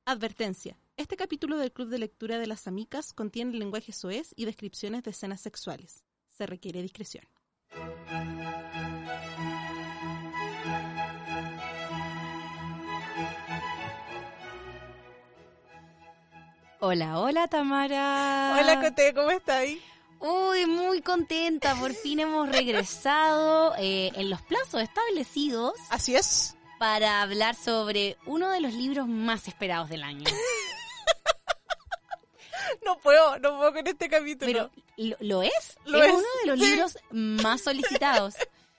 Advertencia. Este capítulo del Club de Lectura de las Amicas contiene lenguaje soez y descripciones de escenas sexuales. Se requiere discreción. Hola, hola Tamara. Hola Coté, ¿cómo estás? Uy, muy contenta. Por fin hemos regresado en los plazos establecidos. Así es. Para hablar sobre uno de los libros más esperados del año. No puedo con este capítulo. Pero, ¿lo es? Lo es es. uno de los libros más solicitados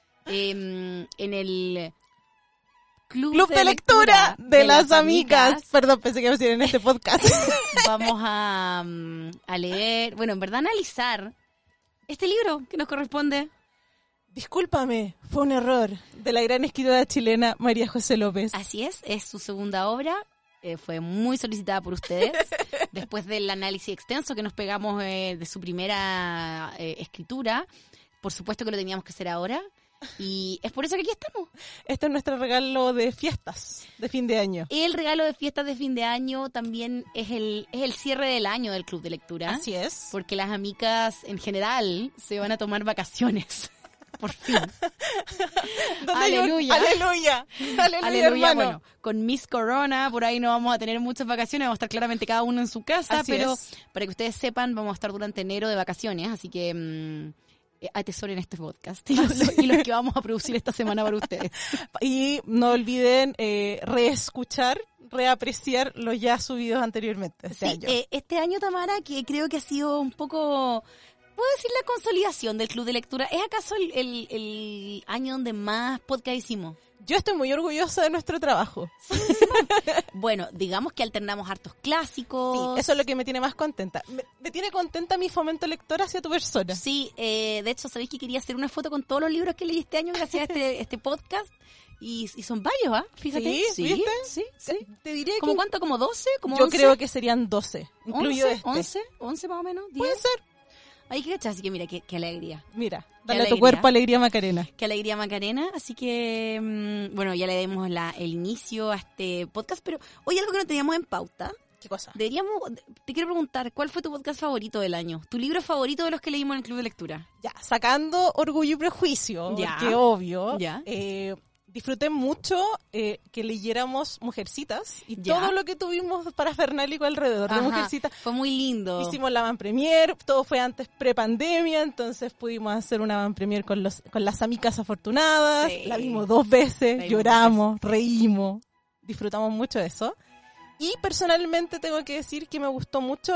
en el Club de Lectura de las Amigas. Perdón, pensé que iba a decir en este podcast. Vamos a leer, bueno, en verdad analizar este libro que nos corresponde. Discúlpame, fue un error de la gran escritora chilena María José López. Así es su segunda obra. Fue muy solicitada por ustedes. Después del análisis extenso que nos pegamos de su primera escritura, por supuesto que lo teníamos que hacer ahora. Y es por eso que aquí estamos. Este es nuestro regalo de fiestas de fin de año. El regalo de fiestas de fin de año también es el cierre del año del Club de Lectura. Así es. Porque las amicas en general se van a tomar vacaciones. Por fin. Aleluya. Aleluya. Aleluya, hermano. Bueno, con Miss Corona, por ahí no vamos a tener muchas vacaciones, vamos a estar claramente cada uno en su casa, Así pero es. Para que ustedes sepan, vamos a estar durante enero de vacaciones, así que atesoren este podcast y los que vamos a producir esta semana para ustedes. Y no olviden reescuchar, reapreciar los ya subidos anteriormente este año. Este año, Tamara, que creo que ha sido un poco... ¿Puedo decir la consolidación del Club de Lectura? ¿Es acaso el año donde más podcast hicimos? Yo estoy muy orgullosa de nuestro trabajo. Bueno, digamos que alternamos hartos clásicos. Sí, eso es lo que me tiene más contenta. Me tiene contenta mi fomento lector hacia tu persona. Sí, de hecho, sabéis que quería hacer una foto con todos los libros que leí este año gracias a este podcast. Y son varios, ¿ah? Fíjate. Sí, ¿viste? Sí. Te diré ¿Cómo que... cuánto? ¿Como 12? ¿Como Yo 11? creo que serían 12, incluido 11 más o menos. 10. Puede ser. Hay que cachar, así que mira, qué alegría. Mira, Qué dale a tu alegría. cuerpo alegría Macarena. Qué alegría, Macarena. Así que, bueno, ya le demos el inicio a este podcast. Pero hoy algo que no teníamos en pauta. ¿Qué cosa? Te quiero preguntar, ¿cuál fue tu podcast favorito del año? ¿Tu libro favorito de los que leímos en el Club de Lectura? Ya, sacando Orgullo y Prejuicio, Ya. porque obvio, Ya. disfruté mucho que leyéramos Mujercitas y Ya. todo lo que tuvimos parafernálico alrededor de Ajá, Mujercitas. fue muy lindo. Hicimos la van premier, todo fue antes prepandemia, entonces pudimos hacer una van premier con las Amicas Afortunadas, Sí. la vimos 2 veces, La vimos lloramos, reímos, disfrutamos mucho de eso. Y personalmente tengo que decir que me gustó mucho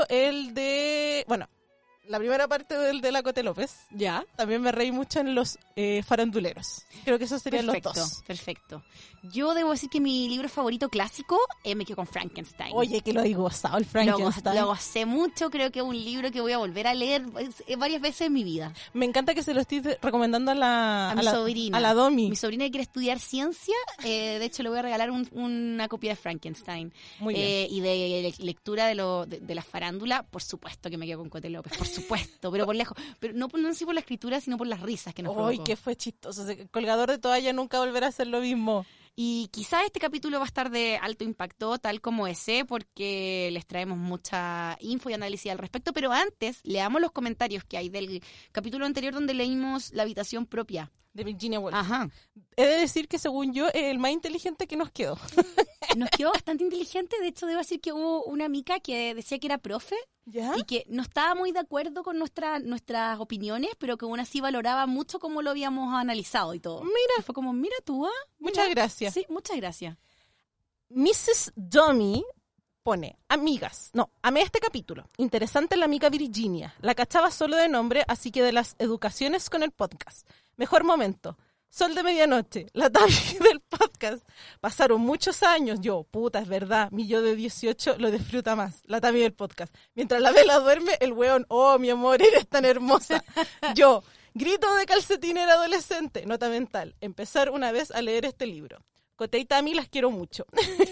la primera parte del de la Coté López. Ya. También me reí mucho en los faranduleros. Creo que esos serían los dos. Perfecto. Yo debo decir que mi libro favorito clásico me quedo con Frankenstein. Oye, que lo he gozado el Frankenstein. Lo gocé mucho, creo que es un libro que voy a volver a leer varias veces en mi vida. Me encanta que se lo estoy recomendando a mi sobrina. A la Domi. Mi sobrina que quiere estudiar ciencia, de hecho le voy a regalar una copia de Frankenstein. Muy bien. Y de lectura de la farándula, por supuesto que me quedo con Coté López, por supuesto, pero por lejos. Pero no así por la escritura, sino por las risas que nos provocó. Ay, que fue chistoso. El colgador de toalla nunca volverá a hacer lo mismo. Y quizás este capítulo va a estar de alto impacto, tal como ese, porque les traemos mucha info y análisis al respecto. Pero antes, leamos los comentarios que hay del capítulo anterior donde leímos La habitación propia. De Virginia Woolf. Ajá. He de decir que según yo es el más inteligente que nos quedó. Nos quedó bastante inteligente. De hecho, debo decir que hubo una amiga que decía que era profe ¿Ya? y que no estaba muy de acuerdo con nuestras opiniones, pero que aún así valoraba mucho cómo lo habíamos analizado y todo. Mira. Y fue como, mira tú, Muchas gracias. Sí, muchas gracias. Mrs. Dummy pone, amé este capítulo. Interesante la amiga Virginia. La cachaba solo de nombre, así que de las educaciones con el podcast. Mejor momento. Sol de medianoche, la Tami del podcast. Pasaron muchos años. Yo, puta, es verdad, mi yo de 18 lo disfruta más. La Tami del podcast. Mientras la vela duerme, el weón, oh, mi amor, eres tan hermosa. Yo, grito de calcetinera adolescente, nota mental. Empezar una vez a leer este libro. Coté y Tami las quiero mucho.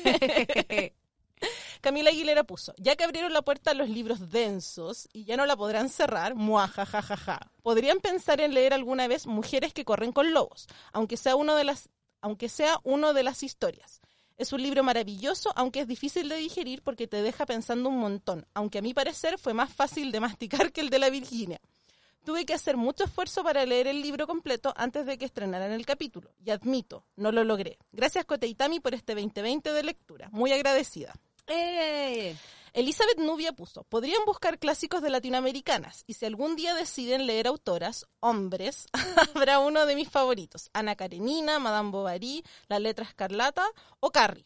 Camila Aguilera puso, ya que abrieron la puerta a los libros densos y ya no la podrán cerrar, muajajajaja. Podrían pensar en leer alguna vez Mujeres que corren con lobos, aunque sea uno de las historias. Es un libro maravilloso, aunque es difícil de digerir porque te deja pensando un montón, aunque a mi parecer fue más fácil de masticar que el de la Virginia. Tuve que hacer mucho esfuerzo para leer el libro completo antes de que estrenaran el capítulo, y admito, no lo logré. Gracias, Cote y Tami, por este 2020 de lectura. Muy agradecida. Elizabeth Nubia puso, podrían buscar clásicos de latinoamericanas, y si algún día deciden leer autoras, hombres, habrá uno de mis favoritos, Ana Karenina, Madame Bovary, La Letra Escarlata o Carrie,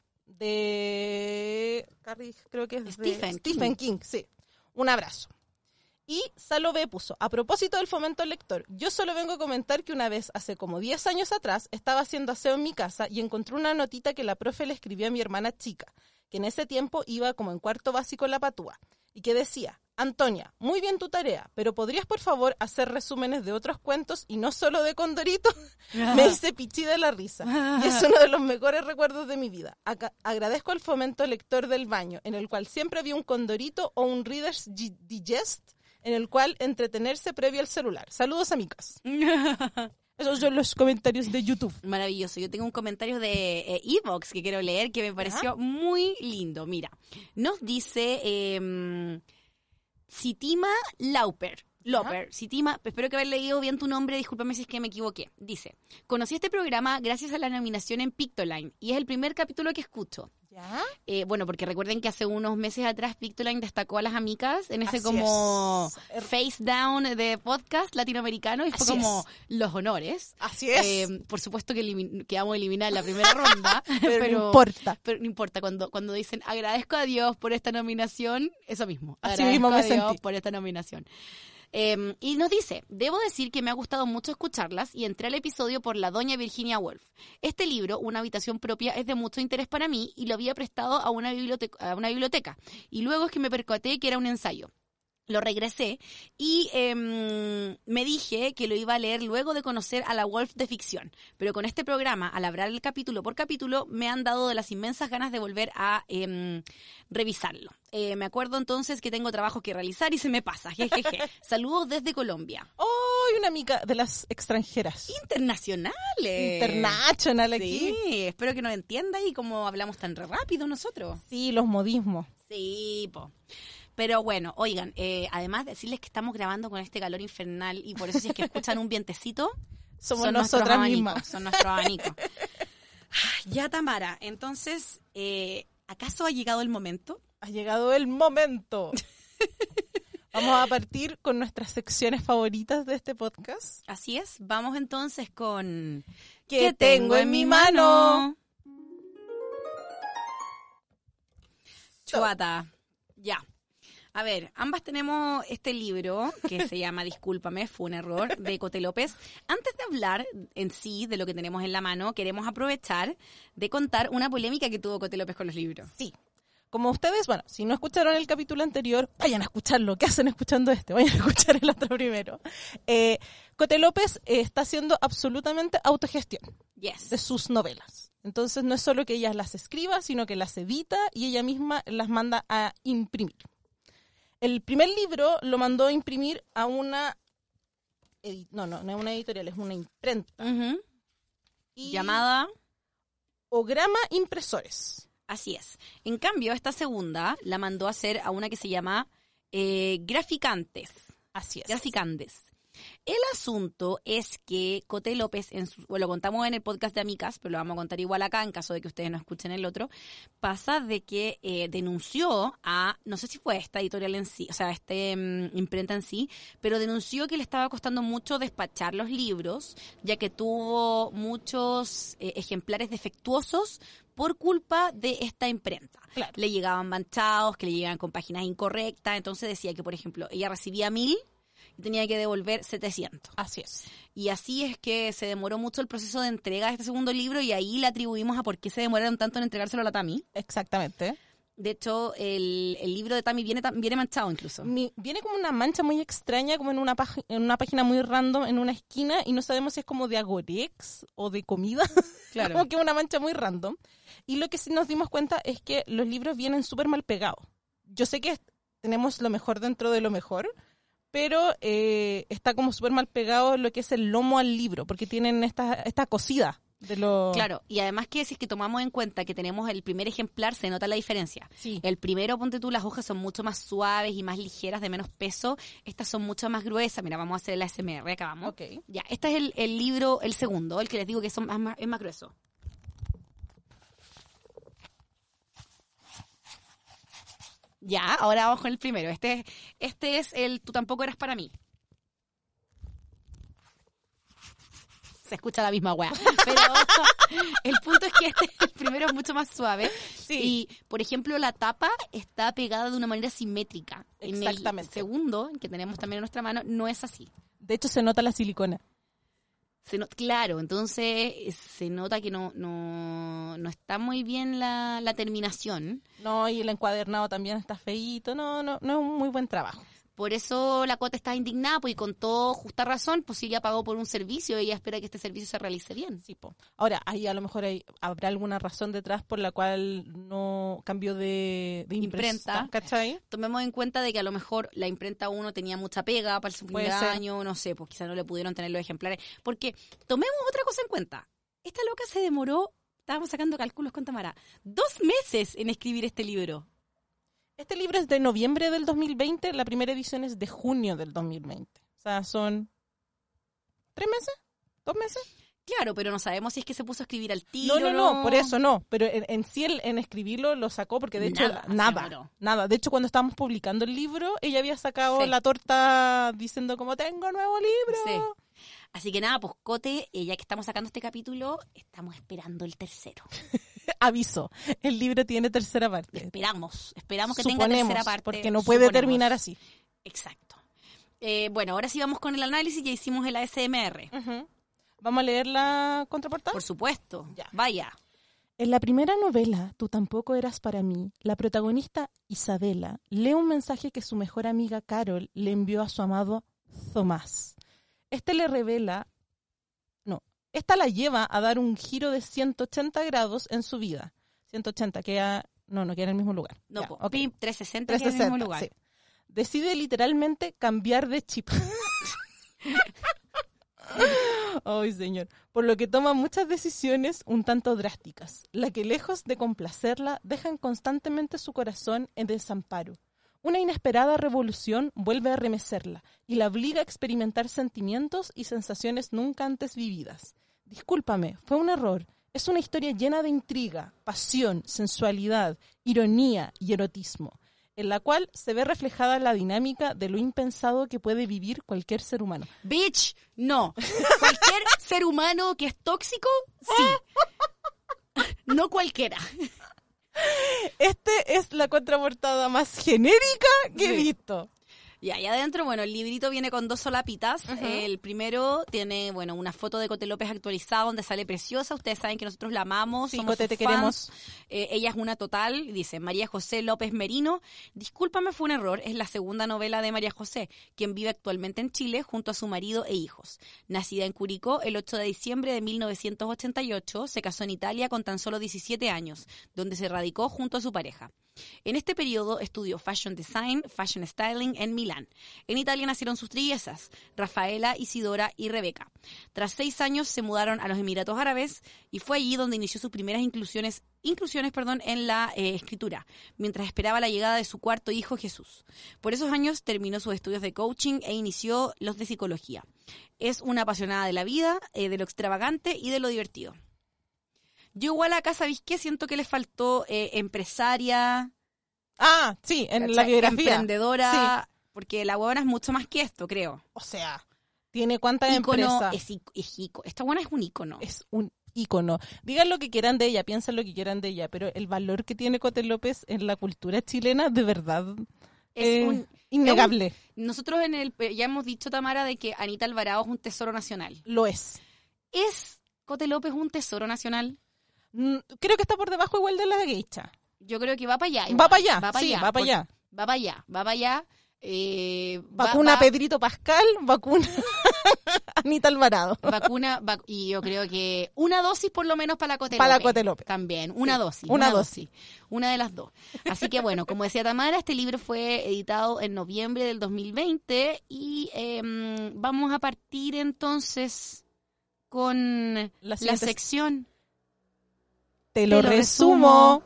Carrie creo que es Stephen King, sí. Un abrazo. Y Salo B puso, a propósito del fomento al lector, yo solo vengo a comentar que una vez, hace como 10 años atrás, estaba haciendo aseo en mi casa y encontré una notita que la profe le escribió a mi hermana chica, que en ese tiempo iba como en cuarto básico en la Patúa, y que decía, Antonia, muy bien tu tarea, pero ¿podrías por favor hacer resúmenes de otros cuentos y no solo de Condorito? Me hice pichí de la risa, y es uno de los mejores recuerdos de mi vida. Agradezco al fomento lector del baño, en el cual siempre había un Condorito o un Reader's Digest, en el cual entretenerse previo al celular. Saludos, amigas. Esos son los comentarios de YouTube. Maravilloso. Yo tengo un comentario de Evox que quiero leer que me pareció muy lindo. Mira, nos dice Sitima Loper, Sitima, espero que haber leído bien tu nombre, discúlpame si es que me equivoqué. Dice, conocí este programa gracias a la nominación en Pictoline y es el primer capítulo que escucho. ¿Ya? Bueno, porque recuerden que hace unos meses atrás Pictoline destacó a las amicas en ese Así como es. face down de podcast latinoamericano y fue Así como es. los honores. Así es. Por supuesto que vamos a eliminar la primera ronda, pero no importa. Pero no importa, cuando dicen agradezco a Dios por esta nominación, eso mismo. Así Agradezco mismo me a Dios sentí. por esta nominación. Y nos dice, debo decir que me ha gustado mucho escucharlas y entré al episodio por la doña Virginia Woolf. Este libro, Una habitación propia, es de mucho interés para mí y lo había prestado a una biblioteca. Y luego es que me percaté que era un ensayo. Lo regresé y me dije que lo iba a leer luego de conocer a la Woolf de ficción. Pero con este programa, al hablar el capítulo por capítulo, me han dado de las inmensas ganas de volver a revisarlo. Me acuerdo entonces que tengo trabajo que realizar y se me pasa. Jejeje. Saludos desde Colombia. ¡Oh! Una amiga de las extranjeras. Internacionales. International aquí. Sí, espero que nos entienda y como hablamos tan rápido nosotros. Sí, los modismos. Sí, po. Pero bueno, oigan, además de decirles que estamos grabando con este calor infernal y por eso si es que escuchan un vientecito, Somos nosotras mismas. Son nuestros abanicos. Ya, Tamara, entonces, ¿acaso ha llegado el momento? Ha llegado el momento. Vamos a partir con nuestras secciones favoritas de este podcast. Así es, vamos entonces con... ¿Qué tengo en mi mano? Chuata, ya. A ver, ambas tenemos este libro que se llama Discúlpame, fue un error, de Cote López. Antes de hablar en sí de lo que tenemos en la mano, queremos aprovechar de contar una polémica que tuvo Cote López con los libros. Sí. Como ustedes, bueno, si no escucharon el capítulo anterior, vayan a escucharlo. ¿Qué hacen escuchando este? Vayan a escuchar el otro primero. Cote López está haciendo absolutamente autogestión de sus novelas. Entonces no es solo que ella las escriba, sino que las edita y ella misma las manda a imprimir. El primer libro lo mandó a imprimir a una... no es una editorial, es una imprenta. Uh-huh. Llamada... Ograma Impresores. Así es. En cambio, esta segunda la mandó a hacer a una que se llama Graficantes. Así es. Graficantes. El asunto es que Cote López, lo contamos en el podcast de Amicas, pero lo vamos a contar igual acá en caso de que ustedes no escuchen el otro, pasa de que denunció a, no sé si fue esta editorial en sí, o sea, imprenta en sí, pero denunció que le estaba costando mucho despachar los libros, ya que tuvo muchos ejemplares defectuosos por culpa de esta imprenta. Claro. Le llegaban manchados, que le llegaban con páginas incorrectas, entonces decía que, por ejemplo, ella recibía 1000 y tenía que devolver 700. Así es. Y así es que se demoró mucho el proceso de entrega de este segundo libro y ahí le atribuimos a por qué se demoraron tanto en entregárselo a la Tami. Exactamente. De hecho, el libro de Tami viene manchado incluso. Viene como una mancha muy extraña, como en una página muy random, en una esquina, y no sabemos si es como de Agorex o de comida. Claro. Como que una mancha muy random. Y lo que sí nos dimos cuenta es que los libros vienen súper mal pegados. Yo sé que tenemos lo mejor dentro de lo mejor, pero está como súper mal pegado lo que es el lomo al libro, porque tienen esta cosida Claro, y además que si es que tomamos en cuenta que tenemos el primer ejemplar, se nota la diferencia. Sí. El primero, ponte tú, las hojas son mucho más suaves y más ligeras, de menos peso. Estas son mucho más gruesas. Mira, vamos a hacer el ASMR, acá vamos. Ok. Ya, este es el libro, el segundo, el que les digo que es más grueso. Ya, ahora vamos con el primero. Este es el Tú tampoco eras para mí. Se escucha la misma weá. Pero el punto es que el primero es mucho más suave. Sí. Y, por ejemplo, la tapa está pegada de una manera simétrica. Exactamente. En el segundo, que tenemos también en nuestra mano, no es así. De hecho, se nota la silicona. Claro, entonces se nota que no está muy bien la terminación. No, y el encuadernado también está feíto. No es un muy buen trabajo. Por eso la Cota está indignada, pues, y con todo justa razón, pues si ella pagó por un servicio, ella espera que este servicio se realice bien. Sí, po. Ahora, ahí a lo mejor habrá alguna razón detrás por la cual no cambió de imprenta, ¿cachai? Tomemos en cuenta de que a lo mejor la imprenta 1 tenía mucha pega para el su primer año, no sé, pues quizás no le pudieron tener los ejemplares. Porque tomemos otra cosa en cuenta. Esta loca se demoró, estábamos sacando cálculos con Tamara, 2 meses en escribir este libro. Este libro es de noviembre del 2020, la primera edición es de junio del 2020. O sea, son 3 meses, 2 meses. Claro, pero no sabemos si es que se puso a escribir al tiro. No, por eso no. Pero en sí, en escribirlo lo sacó porque de hecho, nada. De hecho, cuando estábamos publicando el libro, ella había sacado la torta diciendo como, tengo nuevo libro. Sí. Así que nada, pues Cote, ya que estamos sacando este capítulo, estamos esperando el tercero. Aviso, el libro tiene tercera parte. Esperamos que tenga tercera parte. Porque no puede terminar así. Exacto. Bueno, ahora sí vamos con el análisis, ya hicimos el ASMR. Uh-huh. ¿Vamos a leer la contraportada? Por supuesto, ya. Vaya. En la primera novela, Tú tampoco eras para mí, la protagonista Isabela lee un mensaje que su mejor amiga Carol le envió a su amado Tomás. Esta la lleva a dar un giro de 180 grados en su vida. 180, queda en el mismo lugar. No, ya, okay. 360 queda en el mismo lugar. Sí. Decide literalmente cambiar de chip. Ay, señor. Por lo que toma muchas decisiones un tanto drásticas, la que lejos de complacerla, dejan constantemente su corazón en desamparo. Una inesperada revolución vuelve a remecerla y la obliga a experimentar sentimientos y sensaciones nunca antes vividas. Discúlpame, fue un error. Es una historia llena de intriga, pasión, sensualidad, ironía y erotismo, en la cual se ve reflejada la dinámica de lo impensado que puede vivir cualquier ser humano. Bitch, no. Cualquier ser humano que es tóxico, sí. No cualquiera. Este es la contraportada más genérica que he visto. Y ahí adentro, bueno, el librito viene con 2 solapitas. Uh-huh. El primero tiene, bueno, una foto de Cote López actualizada donde sale preciosa. Ustedes saben que nosotros la amamos, sí, somos Cote, te fans. queremos. Ella es una total, dice María José López Merino. Discúlpame, fue un error. Es la segunda novela de María José, quien vive actualmente en Chile junto a su marido e hijos. Nacida en Curicó el 8 de diciembre de 1988, se casó en Italia con tan solo 17 años, donde se radicó junto a su pareja. En este periodo estudió Fashion Design, Fashion Styling en Milán. En Italia nacieron sus trillezas, Rafaela, Isidora y Rebeca. Tras 6 años se mudaron a los Emiratos Árabes y fue allí donde inició sus primeras inclusiones en la escritura, mientras esperaba la llegada de su cuarto hijo Jesús. Por esos años terminó sus estudios de coaching e inició los de psicología. Es una apasionada de la vida, de lo extravagante y de lo divertido. Yo igual acá, ¿sabéis qué? Siento que le faltó empresaria. Ah, sí, en la biografía. Emprendedora, sí. Porque la huevona es mucho más que esto, creo. O sea, tiene cuántas empresas. Esta huevona es un ícono. Es un ícono. Digan lo que quieran de ella, piensen lo que quieran de ella, pero el valor que tiene Cote López en la cultura chilena, de verdad, es innegable. Nosotros ya hemos dicho, Tamara, de que Anita Alvarado es un tesoro nacional. Lo es. ¿Es Cote López un tesoro nacional? Creo que está por debajo igual de la geisha. Yo creo que va para allá. Va para allá, sí, va para allá. Va para allá. Vacuna Pedrito Pascal, vacuna Anita Alvarado. Y yo creo que una dosis por lo menos para la Cote López. Para la Cote López. También, una dosis. Una dosis. Una de las dos. Así que bueno, como decía Tamara, este libro fue editado en noviembre del 2020 y vamos a partir entonces con la siguiente sección. Te lo resumo.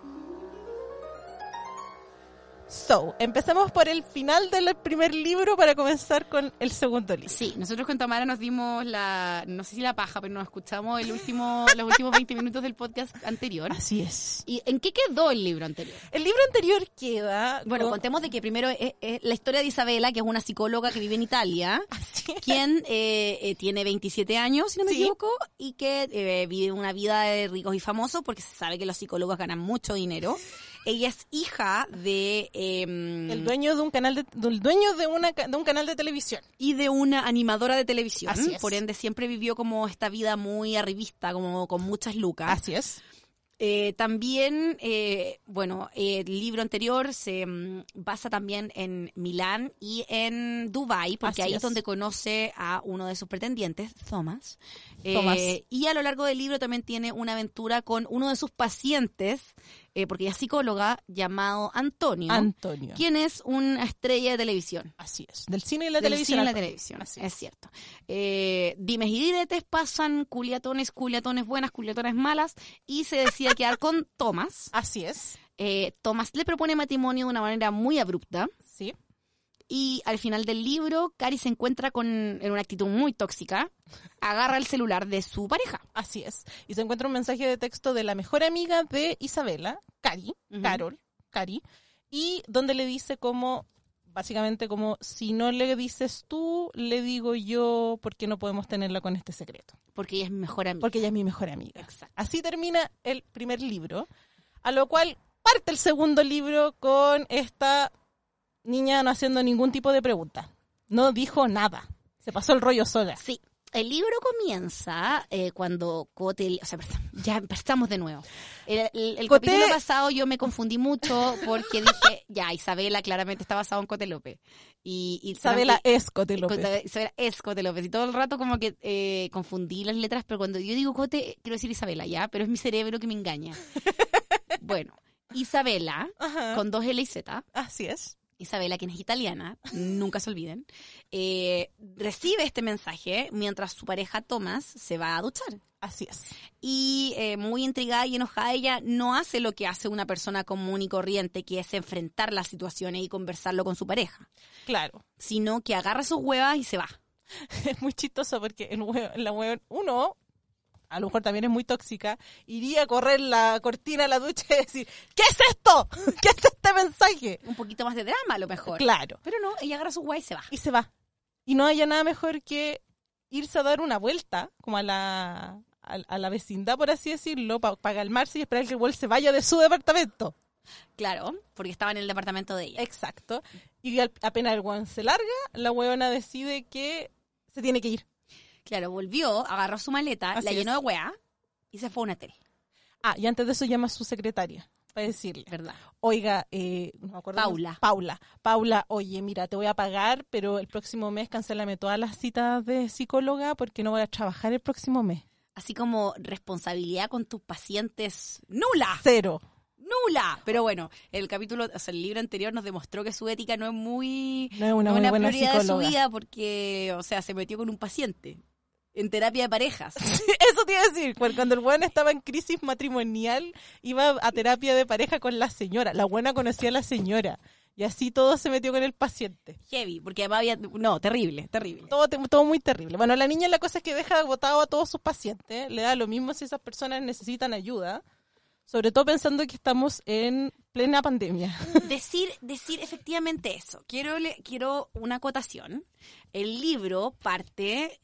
So, empecemos por el final del primer libro para comenzar con el segundo libro. Sí, nosotros con Tamara nos dimos no sé si la paja, pero nos escuchamos los últimos 20 minutos del podcast anterior. Así es. ¿Y en qué quedó el libro anterior? El libro anterior queda... Bueno, contemos de que primero es la historia de Isabela, que es una psicóloga que vive en Italia, quien tiene 27 años, si no me equivoco, y que vive una vida de ricos y famosos, porque se sabe que los psicólogos ganan mucho dinero. Ella es hija de... el dueño de un canal de un canal de televisión. Y de una animadora de televisión. Así es. Por ende, siempre vivió como esta vida muy arribista, como con muchas lucas. Así es. También, el libro anterior se basa también en Milán y en Dubái, porque ahí es donde conoce a uno de sus pretendientes, Thomas. Y a lo largo del libro también tiene una aventura con uno de sus pacientes, porque ella es psicóloga, llamado Antonio. Quien es una estrella de televisión. Así es. Del cine y la televisión. Así es cierto. Dimes y diretes pasan, culiatones buenas, culiatones malas, y se decide quedar con Thomas. Así es. Thomas le propone matrimonio de una manera muy abrupta. Sí. Y al final del libro, Cari se encuentra en una actitud muy tóxica, agarra el celular de su pareja. Así es. Y se encuentra un mensaje de texto de la mejor amiga de Isabela, Cari, y donde le dice básicamente como, si no le dices tú, le digo yo, porque no podemos tenerla con este secreto. Porque ella es mi mejor amiga. Porque ella es mi mejor amiga. Exacto. Así termina el primer libro, a lo cual parte el segundo libro con esta niña no haciendo ningún tipo de pregunta. No dijo nada. Se pasó el rollo sola. Sí. El libro comienza cuando Cote... O sea, ya empezamos de nuevo. El capítulo pasado yo me confundí mucho porque dije, ya, Isabela claramente está basado en Cote López. Y Isabela es Cote López. Isabela es Cote López. Y todo el rato como que confundí las letras, pero cuando yo digo Cote, quiero decir Isabela, ¿ya? Pero es mi cerebro que me engaña. Bueno, Isabela, con 2 L y Z. Así es. Isabela, quien es italiana, nunca se olviden, recibe este mensaje mientras su pareja Thomas se va a duchar. Así es. Y muy intrigada y enojada, ella no hace lo que hace una persona común y corriente, que es enfrentar las situaciones y conversarlo con su pareja. Claro. Sino que agarra sus huevas y se va. Es muy chistoso porque la hueva, uno... a lo mejor también es muy tóxica, iría a correr la cortina a la ducha y decir, ¿qué es esto? ¿Qué es este mensaje? Un poquito más de drama a lo mejor. Claro. Pero no, ella agarra su hueá y se va. Y se va. Y no haya nada mejor que irse a dar una vuelta, como a la vecindad, por así decirlo, para calmarse y esperar que el güey se vaya de su departamento. Claro, porque estaba en el departamento de ella. Exacto. Y apenas el güey se larga, la huevona decide que se tiene que ir. Claro, volvió, agarró su maleta, la llenó de hueá y se fue a un hotel. Y antes de eso llama a su secretaria para decirle, ¿verdad? Oiga, no me acuerdo. Paula, oye, mira, te voy a pagar, pero el próximo mes cancélame todas las citas de psicóloga porque no voy a trabajar el próximo mes. Así como responsabilidad con tus pacientes nula. Cero. Nula. Pero bueno, el libro anterior nos demostró que su ética no es una muy buena prioridad psicóloga. de su vida porque, se metió con un paciente en terapia de parejas. Eso te iba a decir, cuando el buen estaba en crisis matrimonial, iba a terapia de pareja con la señora. La buena conocía a la señora. Y así todo se metió con el paciente. Heavy, porque además no, terrible. Todo muy terrible. Bueno, la niña la cosa es que deja botado a todos sus pacientes. Le da lo mismo si esas personas necesitan ayuda. Sobre todo pensando que estamos en plena pandemia. Decir efectivamente eso. Quiero una acotación. El libro parte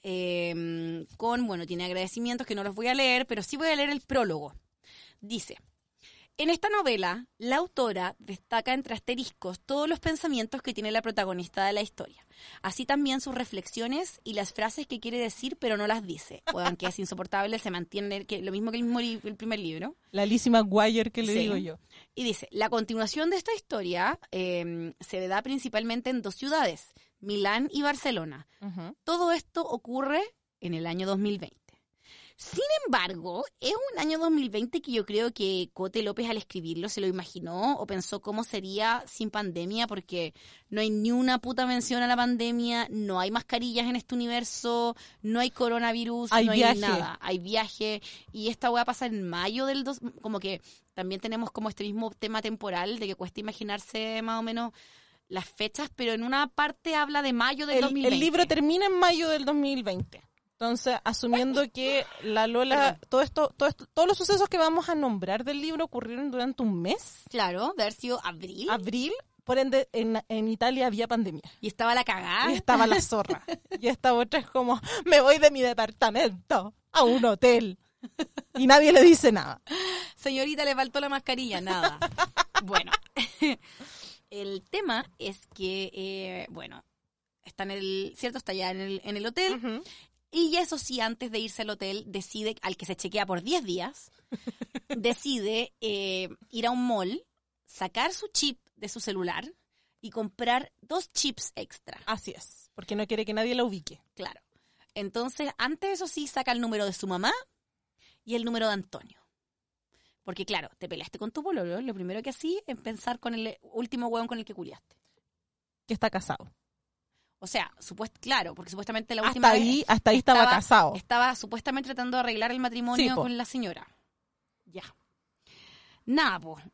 tiene agradecimientos que no los voy a leer, pero sí voy a leer el prólogo. Dice: en esta novela, la autora destaca entre asteriscos todos los pensamientos que tiene la protagonista de la historia. Así también sus reflexiones y las frases que quiere decir, pero no las dice. O aunque es insoportable, se mantiene lo mismo que el primer libro. La Lizzie McGuire que le digo yo. Y dice, la continuación de esta historia se da principalmente en 2 ciudades, Milán y Barcelona. Uh-huh. Todo esto ocurre en el año 2020. Sin embargo, es un año 2020 que yo creo que Cote López al escribirlo se lo imaginó o pensó cómo sería sin pandemia, porque no hay ni una puta mención a la pandemia, no hay mascarillas en este universo, no hay coronavirus, Hay no viaje. hay nada, hay viaje, y esta hueá pasa en mayo como que también tenemos como este mismo tema temporal de que cuesta imaginarse más o menos las fechas, pero en una parte habla de mayo del 2020. El libro termina en mayo del 2020. Entonces, asumiendo que la Lola, todos los sucesos que vamos a nombrar del libro ocurrieron durante un mes, Claro, de haber sido abril. por ende en Italia había pandemia. Y estaba la cagada. Y estaba la zorra. Y esta otra es como, me voy de mi departamento a un hotel. Y nadie le dice nada. Señorita, le faltó la mascarilla, nada. Bueno, el tema es que, está está ya en el hotel. Uh-huh. Y eso sí, antes de irse al hotel, decide, al que se chequea por 10 días, decide ir a un mall, sacar su chip de su celular y comprar 2 chips extra. Así es, porque no quiere que nadie la ubique. Claro. Entonces, antes eso sí, saca el número de su mamá y el número de Antonio. Porque claro, te peleaste con tu pololo, lo primero que hacía es pensar con el último hueón con el que culiaste. Que está casado. O sea, claro, porque supuestamente la última vez hasta ahí estaba casado. Estaba supuestamente tratando de arreglar el matrimonio Sí, con la señora. Ya. Nada, pues.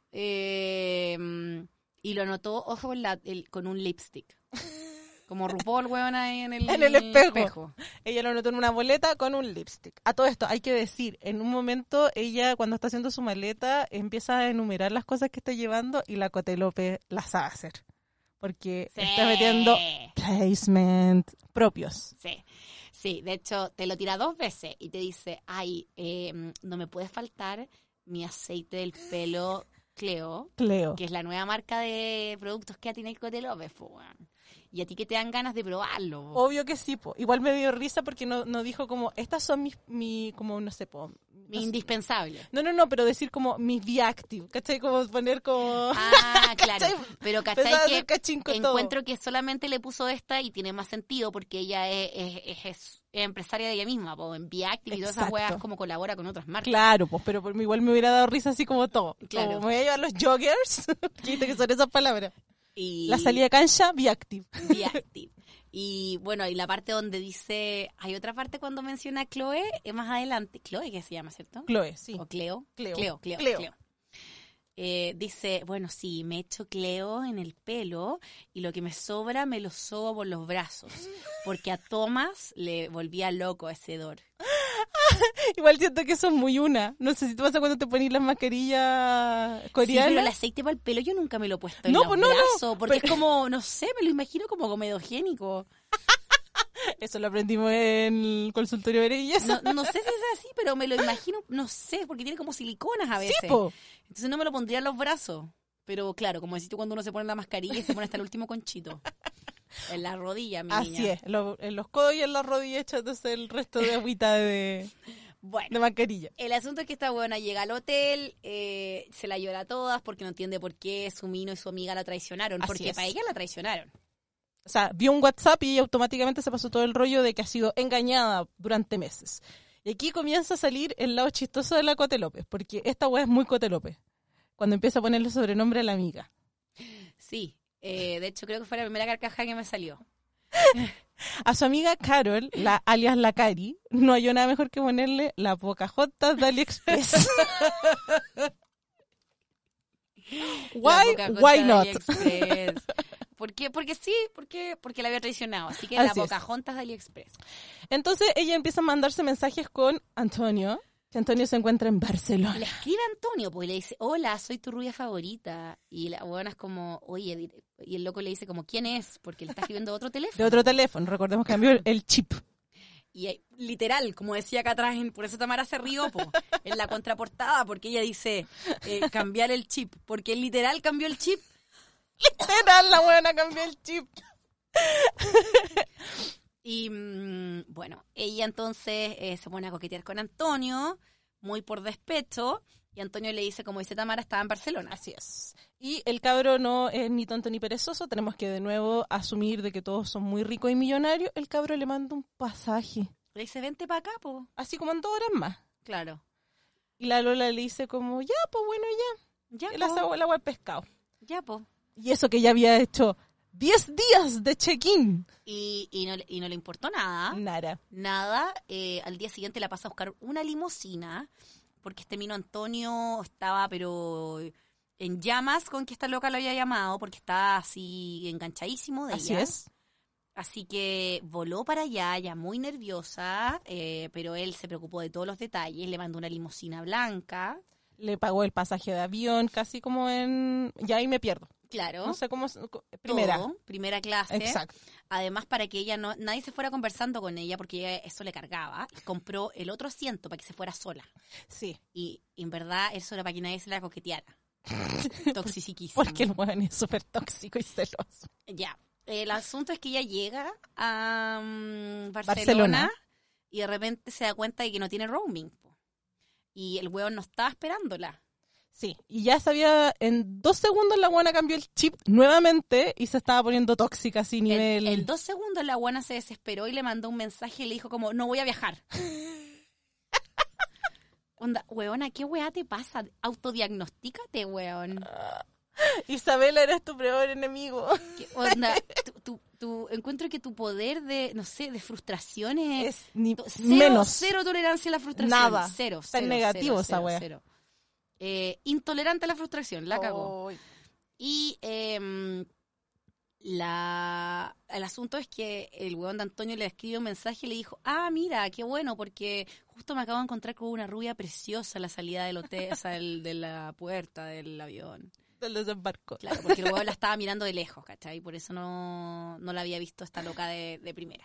Y lo anotó, ojo, con un lipstick. Como RuPaul, hueón, ahí en el espejo. Ella lo anotó en una boleta con un lipstick. A todo esto, hay que decir, en un momento ella, cuando está haciendo su maleta, empieza a enumerar las cosas que está llevando y la Cote López las sabe hacer. Porque Sí. está metiendo placement propios. Sí, de hecho, te lo tira 2 veces y te dice, no me puede faltar mi aceite del pelo Cleo, que es la nueva marca de productos que tiene el Cote López, po, weón. Y a ti que te dan ganas de probarlo. Po. Obvio que sí, po. Igual me dio risa porque no dijo como, estas son como, no sé, po. Mi indispensable. No, pero decir como mis Viactive, ¿cachai? Como poner como... Ah, claro. ¿cachai? Pero ¿cachai? Que encuentro todo. que solamente le puso esta y tiene más sentido porque ella es empresaria de ella misma, po, en Viactive y todas esas weas como colabora con otras marcas. Claro, pues, pero por mí igual me hubiera dado risa así como todo. Claro. Como me voy a llevar los joggers, que son esas palabras. Y La salida de cancha, Viactive. Y bueno, y la parte donde dice, hay otra parte cuando menciona a Chloe, más adelante, Chloe que se llama, ¿cierto? Chloe, sí. O Cleo. Cleo. Dice, bueno, sí, me echo Cleo en el pelo y lo que me sobra me lo sobo por los brazos, porque a Thomas le volvía loco a ese hedor. Igual siento que eso es muy una. No sé si te pasa cuando te pones las mascarillas coreanas. Sí, pero el aceite para el pelo yo nunca me lo he puesto en No, los pues no, brazos, porque es como, no sé, me lo imagino como comedogénico. Eso lo aprendimos en el consultorio de belleza. No sé si es así, pero me lo imagino, no sé, porque tiene como siliconas a veces. Sí, po. Entonces no me lo pondría en los brazos. Pero claro, como decís tú cuando uno se pone la mascarilla y se pone hasta el último conchito. En la rodilla, mi Así niña. es, en los codos y en las rodillas echándose el resto de agüita de mascarilla. El asunto es que esta buena llega al hotel, se la llora a todas porque no entiende por qué su Mino y su amiga la traicionaron. Así Porque es. para ella la traicionaron. O sea, vio un WhatsApp y automáticamente se pasó todo el rollo de que ha sido engañada durante meses. Y aquí comienza a salir el lado chistoso de la Cote López, porque esta weá es muy Cote López, cuando empieza a ponerle sobrenombre a la amiga. Sí, de hecho creo que fue la primera carcajada que me salió. A su amiga Carol, alias la Cari, no halló nada mejor que ponerle la Pocahontas de AliExpress. Why not? ¿Por qué? Porque sí, porque la había traicionado. Así que Así la es. Pocahontas de AliExpress. Entonces ella empieza a mandarse mensajes con Antonio, que Antonio se encuentra en Barcelona. Le escribe a Antonio, pues le dice, hola, soy tu rubia favorita. Y la buena es como, oye, y el loco le dice como, ¿quién es? Porque le está escribiendo otro teléfono. De otro teléfono, recordemos que cambió el chip. Y literal, como decía acá atrás, por eso Tamara se rió, po, en la contraportada, porque ella dice, cambiar el chip. Porque literal cambió el chip. Literal, la buena cambió el chip. Y bueno, ella entonces se pone a coquetear con Antonio, muy por despecho, y Antonio le dice, como dice Tamara, estaba en Barcelona. Así es. Y el cabro no es ni tonto ni perezoso, tenemos que de nuevo asumir de que todos son muy ricos y millonarios. El cabro le manda un pasaje Le dice, vente para acá, po. Así como en 2 horas más. Claro. Y la Lola le dice como, ya, pues bueno, ya. Ya, El asado, el agua al pescado. Ya, po. Y eso que ya había hecho 10 días de check-in. Y no le importó nada. Nada. Al día siguiente la pasa a buscar una limusina, porque este Mino Antonio estaba, pero en llamas con que esta loca lo había llamado, porque estaba así enganchadísimo de Así ella. es. Así que voló para allá, ya muy nerviosa, pero él se preocupó de todos los detalles, le mandó una limusina blanca. Le pagó el pasaje de avión, casi como en... Ya ahí me pierdo. Claro. No sé cómo... Primera. Todo, primera clase. Exacto. Además, para que ella nadie se fuera conversando con ella, porque ella eso le cargaba, y compró el otro asiento para que se fuera sola. Sí. Y en verdad eso era para que nadie se la coqueteara. Toxiciquísimo. Porque el weón es súper tóxico y celoso. Ya. El asunto es que ella llega a Barcelona. y de repente se da cuenta de que no tiene roaming. Po. Y el weón no estaba esperándola. Sí, y ya sabía, en 2 segundos la buena cambió el chip nuevamente y se estaba poniendo tóxica así nivel... En 2 segundos la buena se desesperó y le mandó un mensaje y le dijo como, no voy a viajar. Onda, weona, ¿qué weá te pasa? Autodiagnostícate, weón. Isabela, eres tu peor enemigo. ¿Qué onda? Encuentro que tu poder de, no sé, de frustraciones Es menos. Cero tolerancia a la frustración. Nada. Cero. Está en negativo esa wea. Cero. Intolerante a la frustración, la cagó. Oh. Y el asunto es que el weón de Antonio le escribió un mensaje y le dijo, mira, qué bueno, porque justo me acabo de encontrar con una rubia preciosa a la salida del hotel, o sea, de la puerta del avión. Del desembarco. Claro, porque el weón la estaba mirando de lejos, ¿cachai? Por eso no la había visto esta loca de primera.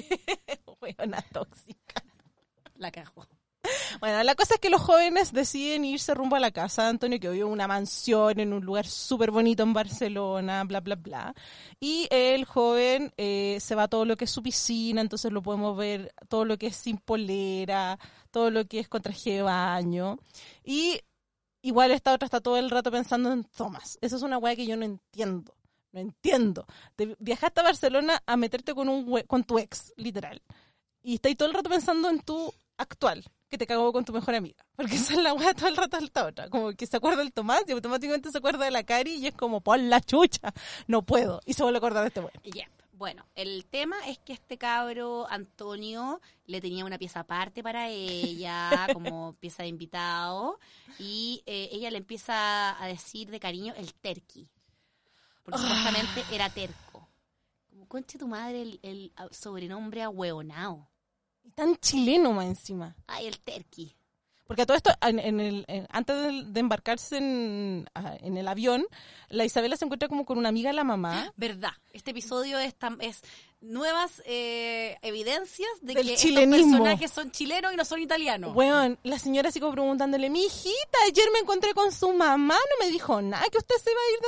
Weona tóxica. La cagó. Bueno, la cosa es que los jóvenes deciden irse rumbo a la casa de Antonio, que vive en una mansión en un lugar súper bonito en Barcelona, bla, bla, bla. Y el joven se va a todo lo que es su piscina, entonces lo podemos ver, todo lo que es sin polera, todo lo que es con traje de baño. Y igual esta otra está todo el rato pensando en Tomás. Esa es una weá que yo no entiendo. No entiendo. Viajaste a Barcelona a meterte con tu ex, literal. Y estáis todo el rato pensando en tu actual, que te cagó con tu mejor amiga. Porque esa es la weá todo el rato esta otra. Como que se acuerda del Tomás y automáticamente se acuerda de la Cari y es como, pon la chucha, no puedo. Y se vuelve a acordar de este weón. Yeah. Bueno, el tema es que este cabro, Antonio, le tenía una pieza aparte para ella, como pieza de invitado, y ella le empieza a decir de cariño el terqui, porque supuestamente era terco. Como, conche tu madre, el sobrenombre ahueonao. Y tan chileno más encima. Ay, el terqui. Porque a todo esto, antes de embarcarse en el avión, la Isabela se encuentra como con una amiga de la mamá. Verdad. Este episodio es nuevas evidencias de del que chilenismo. Estos personajes son chilenos y no son italianos. Bueno, la señora así como preguntándole, mi hijita, ayer me encontré con su mamá, no me dijo nada, que usted se va a ir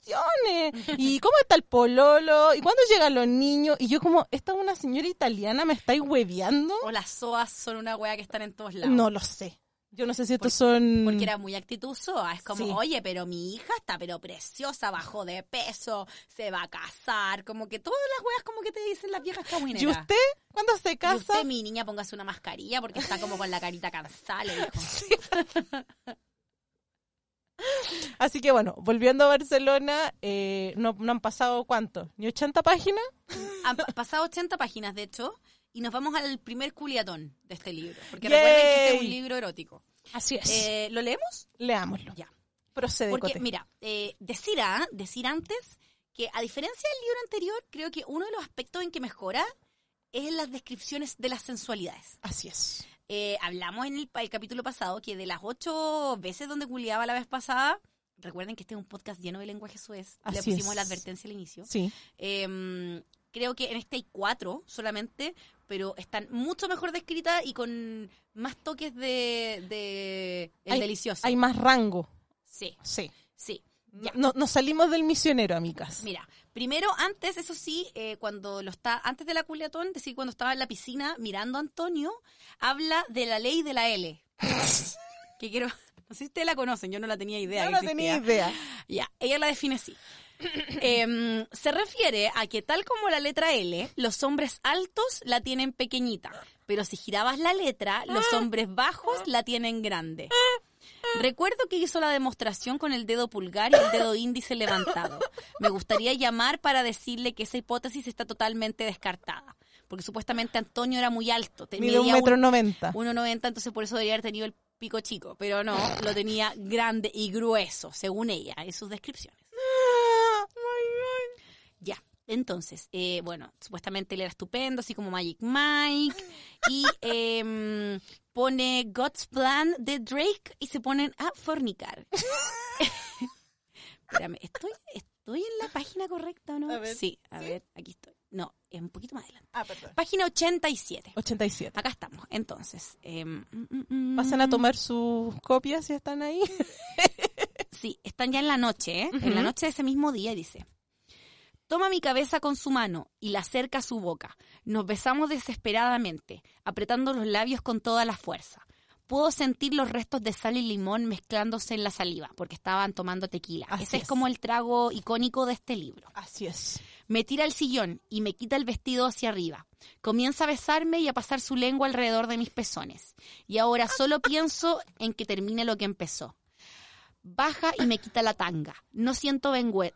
de vacaciones. ¿Y cómo está el pololo? ¿Y cuándo llegan los niños? Y yo como, esta es una señora italiana, ¿me estáis hueveando? O las SOAS son una wea que están en todos lados. No lo sé. Yo no sé si estos son... Porque era muy actitud SOA. Es como, Sí. oye, pero mi hija está pero preciosa, bajó de peso, se va a casar. Como que todas las weas como que te dicen las viejas cahuineras. ¿Y usted cuándo se Y casa? usted, mi niña, póngase una mascarilla porque está como con la carita cansada, le dijo. Así que bueno, volviendo a Barcelona, no han pasado, ¿cuánto? ¿Ni 80 páginas? Han pasado 80 páginas, de hecho, y nos vamos al primer culiatón de este libro. Porque ¡Yay! recuerden que este es un libro erótico. Así es. ¿Lo leemos? Leámoslo. Ya. Procede, Porque, Cote. mira, decir antes que a diferencia del libro anterior, creo que uno de los aspectos en que mejora es en las descripciones de las sensualidades. Así es. Hablamos en el capítulo pasado que de las 8 veces donde culiaba la vez pasada, recuerden que este es un podcast lleno de lenguaje suez, le Así pusimos es. la advertencia al inicio. Sí. Creo que en este hay 4 solamente, pero están mucho mejor descritas y con más toques de el delicioso. Hay más rango. Sí, Sí. sí. Ya. No, nos salimos del misionero, amigas. Mira, primero, antes, eso sí, antes de la culiatón, es decir, cuando estaba en la piscina mirando a Antonio, habla de la ley de la L. Que quiero, no sé si ustedes la conocen, yo no la tenía idea. Yo que no existía. tenía idea. Ya, ella la define así. Se refiere a que tal como la letra L, los hombres altos la tienen pequeñita, pero si girabas la letra, los hombres bajos la tienen grande. Recuerdo que hizo la demostración con el dedo pulgar y el dedo índice levantado. Me gustaría llamar para decirle que esa hipótesis está totalmente descartada. Porque supuestamente Antonio era muy alto. Mide 1,90 m. 1,90 m, entonces por eso debería haber tenido el pico chico. Pero no, lo tenía grande y grueso, según ella, en sus descripciones. Ya, entonces, bueno, supuestamente él era estupendo, así como Magic Mike. Y pone God's Plan de Drake y se ponen a fornicar. Espérame, ¿estoy en la página correcta o no? A ver, sí, a ver, aquí estoy. No, es un poquito más adelante. Perdón. Página 87. 87. Acá estamos, entonces. Pasen a tomar sus copias si están ahí. Sí, están ya en la noche, ¿eh? En la noche de ese mismo día, dice. Toma mi cabeza con su mano y la acerca a su boca. Nos besamos desesperadamente, apretando los labios con toda la fuerza. Puedo sentir los restos de sal y limón mezclándose en la saliva, porque estaban tomando tequila. Ese es como el trago icónico de este libro. Así es. Me tira al sillón y me quita el vestido hacia arriba. Comienza a besarme y a pasar su lengua alrededor de mis pezones. Y ahora solo pienso en que termine lo que empezó. Baja y me quita la tanga. No siento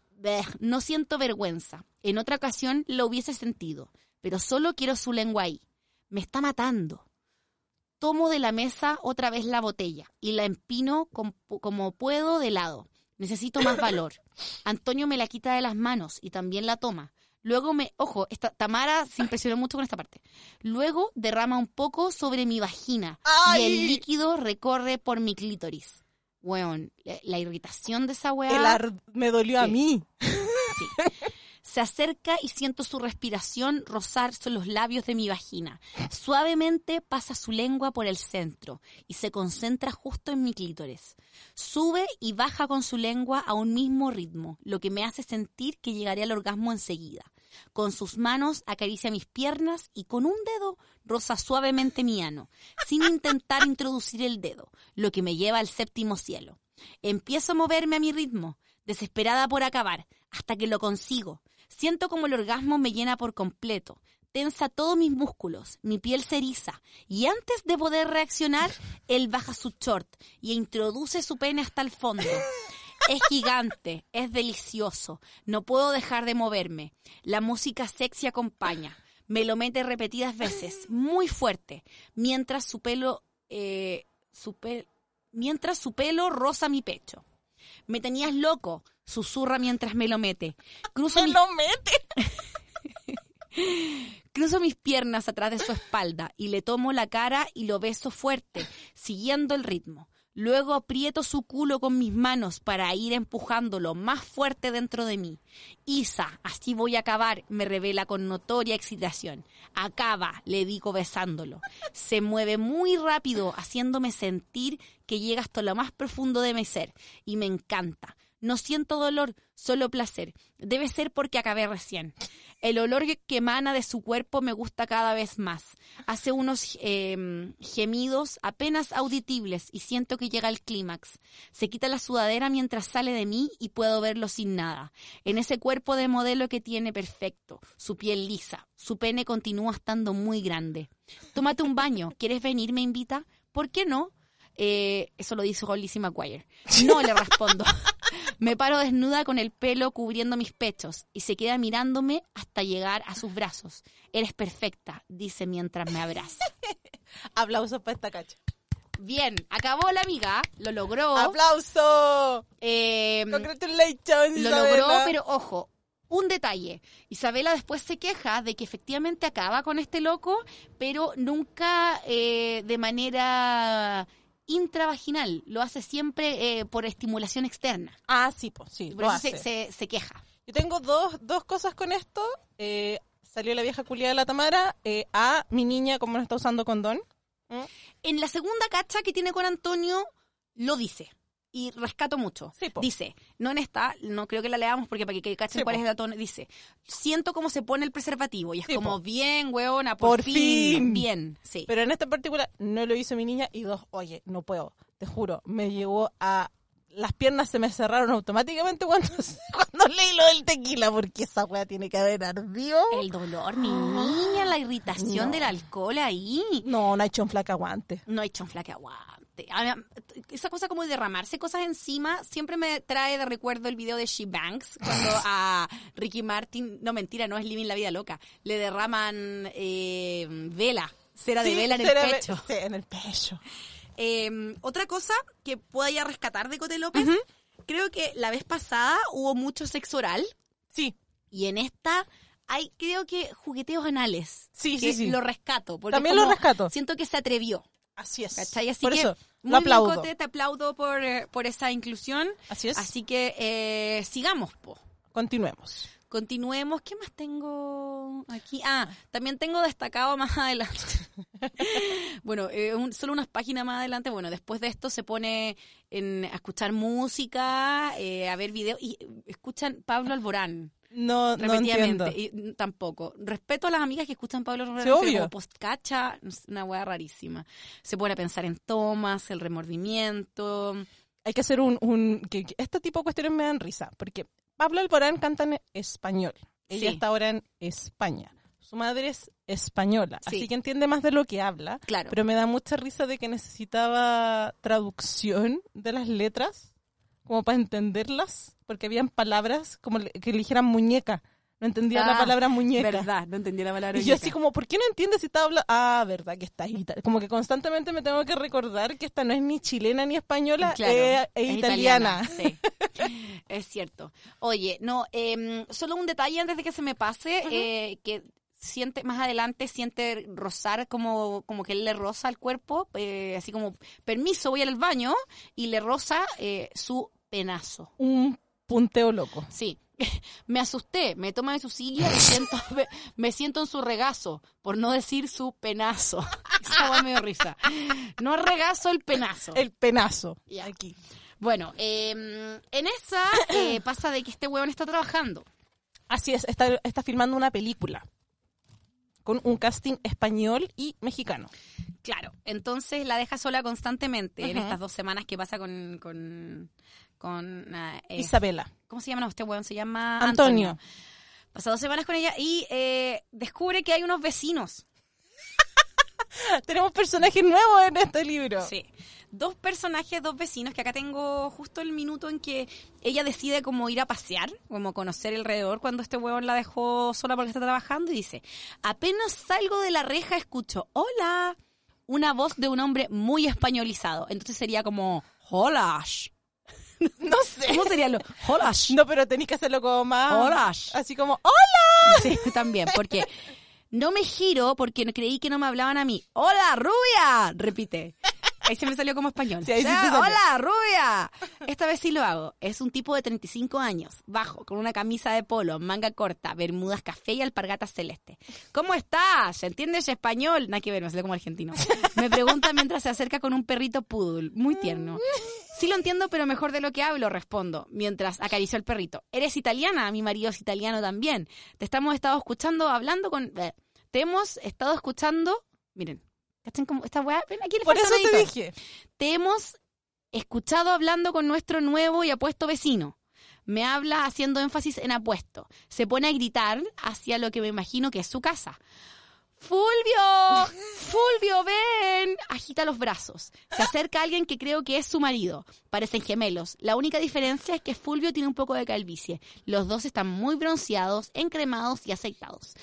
vergüenza. En otra ocasión lo hubiese sentido, pero solo quiero su lengua ahí. Me está matando. Tomo de la mesa otra vez la botella y la empino como puedo de lado. Necesito más valor. Antonio me la quita de las manos y también la toma. Luego Tamara se impresionó mucho con esta parte. Luego derrama un poco sobre mi vagina. ¡Ay! Y el líquido recorre por mi clítoris. Weón, la irritación de esa weá. Me dolió a mí. Sí. Se acerca y siento su respiración rozar los labios de mi vagina. Suavemente pasa su lengua por el centro y se concentra justo en mi clítoris. Sube y baja con su lengua a un mismo ritmo, lo que me hace sentir que llegaré al orgasmo enseguida. Con sus manos acaricia mis piernas y con un dedo roza suavemente mi ano, sin intentar introducir el dedo, lo que me lleva al séptimo cielo. Empiezo a moverme a mi ritmo, desesperada por acabar, hasta que lo consigo. Siento como el orgasmo me llena por completo, tensa todos mis músculos, mi piel se eriza, y antes de poder reaccionar, él baja su short y introduce su pene hasta el fondo. Es gigante, es delicioso, no puedo dejar de moverme. La música sexy acompaña, me lo mete repetidas veces, muy fuerte, mientras su pelo roza mi pecho. Me tenías loco, susurra mientras me lo mete. Cruzo mis piernas atrás de su espalda y le tomo la cara y lo beso fuerte, siguiendo el ritmo. Luego aprieto su culo con mis manos para ir empujándolo más fuerte dentro de mí. Isa, así voy a acabar, me revela con notoria excitación. Acaba, le digo besándolo. Se mueve muy rápido, haciéndome sentir que llega hasta lo más profundo de mi ser. Y me encanta. No siento dolor, solo placer. Debe ser porque acabé recién. El olor que emana de su cuerpo me gusta cada vez más. Hace unos gemidos apenas audibles y siento que llega el clímax. Se quita la sudadera mientras sale de mí y puedo verlo sin nada. En ese cuerpo de modelo que tiene perfecto, su piel lisa, su pene continúa estando muy grande. Tómate un baño, ¿quieres venir? Me invita. ¿Por qué no? Eso lo dice Lizzie McGuire. No, le respondo. Me paro desnuda con el pelo cubriendo mis pechos y se queda mirándome hasta llegar a sus brazos. Eres perfecta, dice mientras me abraza. Aplausos para esta cacha. Bien, acabó la amiga, lo logró. ¡Aplauso! Congratulations, lo logró, pero ojo, un detalle. Isabela después se queja de que efectivamente acaba con este loco, pero nunca de manera intravaginal, lo hace siempre por estimulación externa. Ah, sí, pues sí. Por eso se queja. Yo tengo dos cosas con esto. Salió la vieja culiada de la Tamara. Mi niña, como no está usando condón. En la segunda cacha que tiene con Antonio, lo dice. Y rescato mucho. Sí, dice, no creo que la leamos porque para que cachen cuál es la tono. Dice, siento cómo se pone el preservativo. Y es como, bien, weona, por fin. Bien, sí. Pero en este particular no lo hizo mi niña. Y oye, no puedo, te juro, me llegó a las piernas se me cerraron automáticamente cuando leí lo del tequila, porque esa weá tiene que haber ardido. El dolor, mi niña, la irritación del alcohol ahí. No hay chonfla que aguante. No hay chonfla que aguante. Esa cosa como de derramarse cosas encima siempre me trae de recuerdo el video de She Banks, cuando a Ricky Martin, no mentira, no es Living la Vida Loca, le derraman cera de vela en el pecho. Sí, en el pecho. Otra cosa que pueda ya rescatar de Cote López, creo que la vez pasada hubo mucho sexo oral. Sí. Y en esta hay, creo que, jugueteos anales. Sí. Lo rescato. Porque también lo rescato. Siento que se atrevió. Así es. ¿Cachai? Así por que, eso, muy lo aplaudo. bien, Cote, te aplaudo por esa inclusión. Así es. Así que sigamos, po. Continuemos. Continuemos. ¿Qué más tengo aquí? También tengo destacado más adelante. Bueno, solo unas páginas más adelante. Bueno, después de esto se pone a escuchar música, a ver videos y escuchan Pablo Alborán. No entiendo. Y tampoco. Respeto a las amigas que escuchan Pablo Alborán, Sí, obvio. como postcacha, una hueá rarísima. Se pone a pensar en Thomas, el remordimiento. Hay que hacer que este tipo de cuestiones me dan risa, porque Pablo Alborán canta en español. Ella está ahora en España. Su madre es española, así que entiende más de lo que habla. Claro. Pero me da mucha risa de que necesitaba traducción de las letras, como para entenderlas, porque habían palabras como que le dijeran muñeca. No entendía la palabra muñeca. Verdad, no entendía la palabra y yo así como, ¿por qué no entiendes si está hablando? Verdad que está ahí. Como que constantemente me tengo que recordar que esta no es ni chilena ni española, claro, es italiana. Sí, es cierto. Oye, no, solo un detalle antes de que se me pase, que más adelante siente rozar como que él le roza al cuerpo, así como, permiso, voy al baño, y le roza su penazo. Un punteo loco. Sí. Me asusté, me toma de su silla y me siento en su regazo, por no decir su penazo. Esa hueá me dio risa. No regazo, el penazo. El penazo. Ya. Aquí. Bueno, en esa pasa de que este huevón está trabajando. Así es, está filmando una película con un casting español y mexicano. Claro, entonces la deja sola constantemente en estas 2 semanas que pasa con Isabela. ¿Cómo se llama? No, este huevón se llama Antonio. Pasa 2 semanas con ella y descubre que hay unos vecinos. Tenemos personajes nuevos en este libro. Sí. 2 personajes, 2 vecinos, que acá tengo justo el minuto en que ella decide como ir a pasear, como conocer alrededor, cuando este huevón la dejó sola porque está trabajando, y dice, apenas salgo de la reja escucho, hola, una voz de un hombre muy españolizado. Entonces sería como, hola. No sé. ¿Cómo sería lo? Hola. No, pero tenéis que hacerlo como más. Hola. Así como, ¡hola! Sí, también, porque no me giro porque creí que no me hablaban a mí. ¡Hola, rubia! Repite. Ahí se me salió como español. Sí, ahí sí te salió. ¡Hola, rubia! Esta vez sí lo hago. Es un tipo de 35 años, bajo, con una camisa de polo, manga corta, bermudas café y alpargatas celeste. ¿Cómo estás? ¿Entiendes español? Nada que ver, me salió como argentino. Me pregunta mientras se acerca con un perrito poodle, muy tierno. Sí lo entiendo, pero mejor de lo que hablo, respondo, mientras acaricio al perrito. ¿Eres italiana? Mi marido es italiano también. Te hemos estado escuchando, hablando con... Te hemos estado escuchando... Miren. ¿Cachan como esta weá? Ven, aquí le Por falta eso un te editor. dije. Te hemos escuchado hablando con nuestro nuevo y apuesto vecino. Me habla haciendo énfasis en apuesto. Se pone a gritar hacia lo que me imagino que es su casa. ¡Fulvio! ¡Fulvio, ven! Agita los brazos. Se acerca a alguien que creo que es su marido. Parecen gemelos. La única diferencia es que Fulvio tiene un poco de calvicie. Los dos están muy bronceados, encremados y aceitados.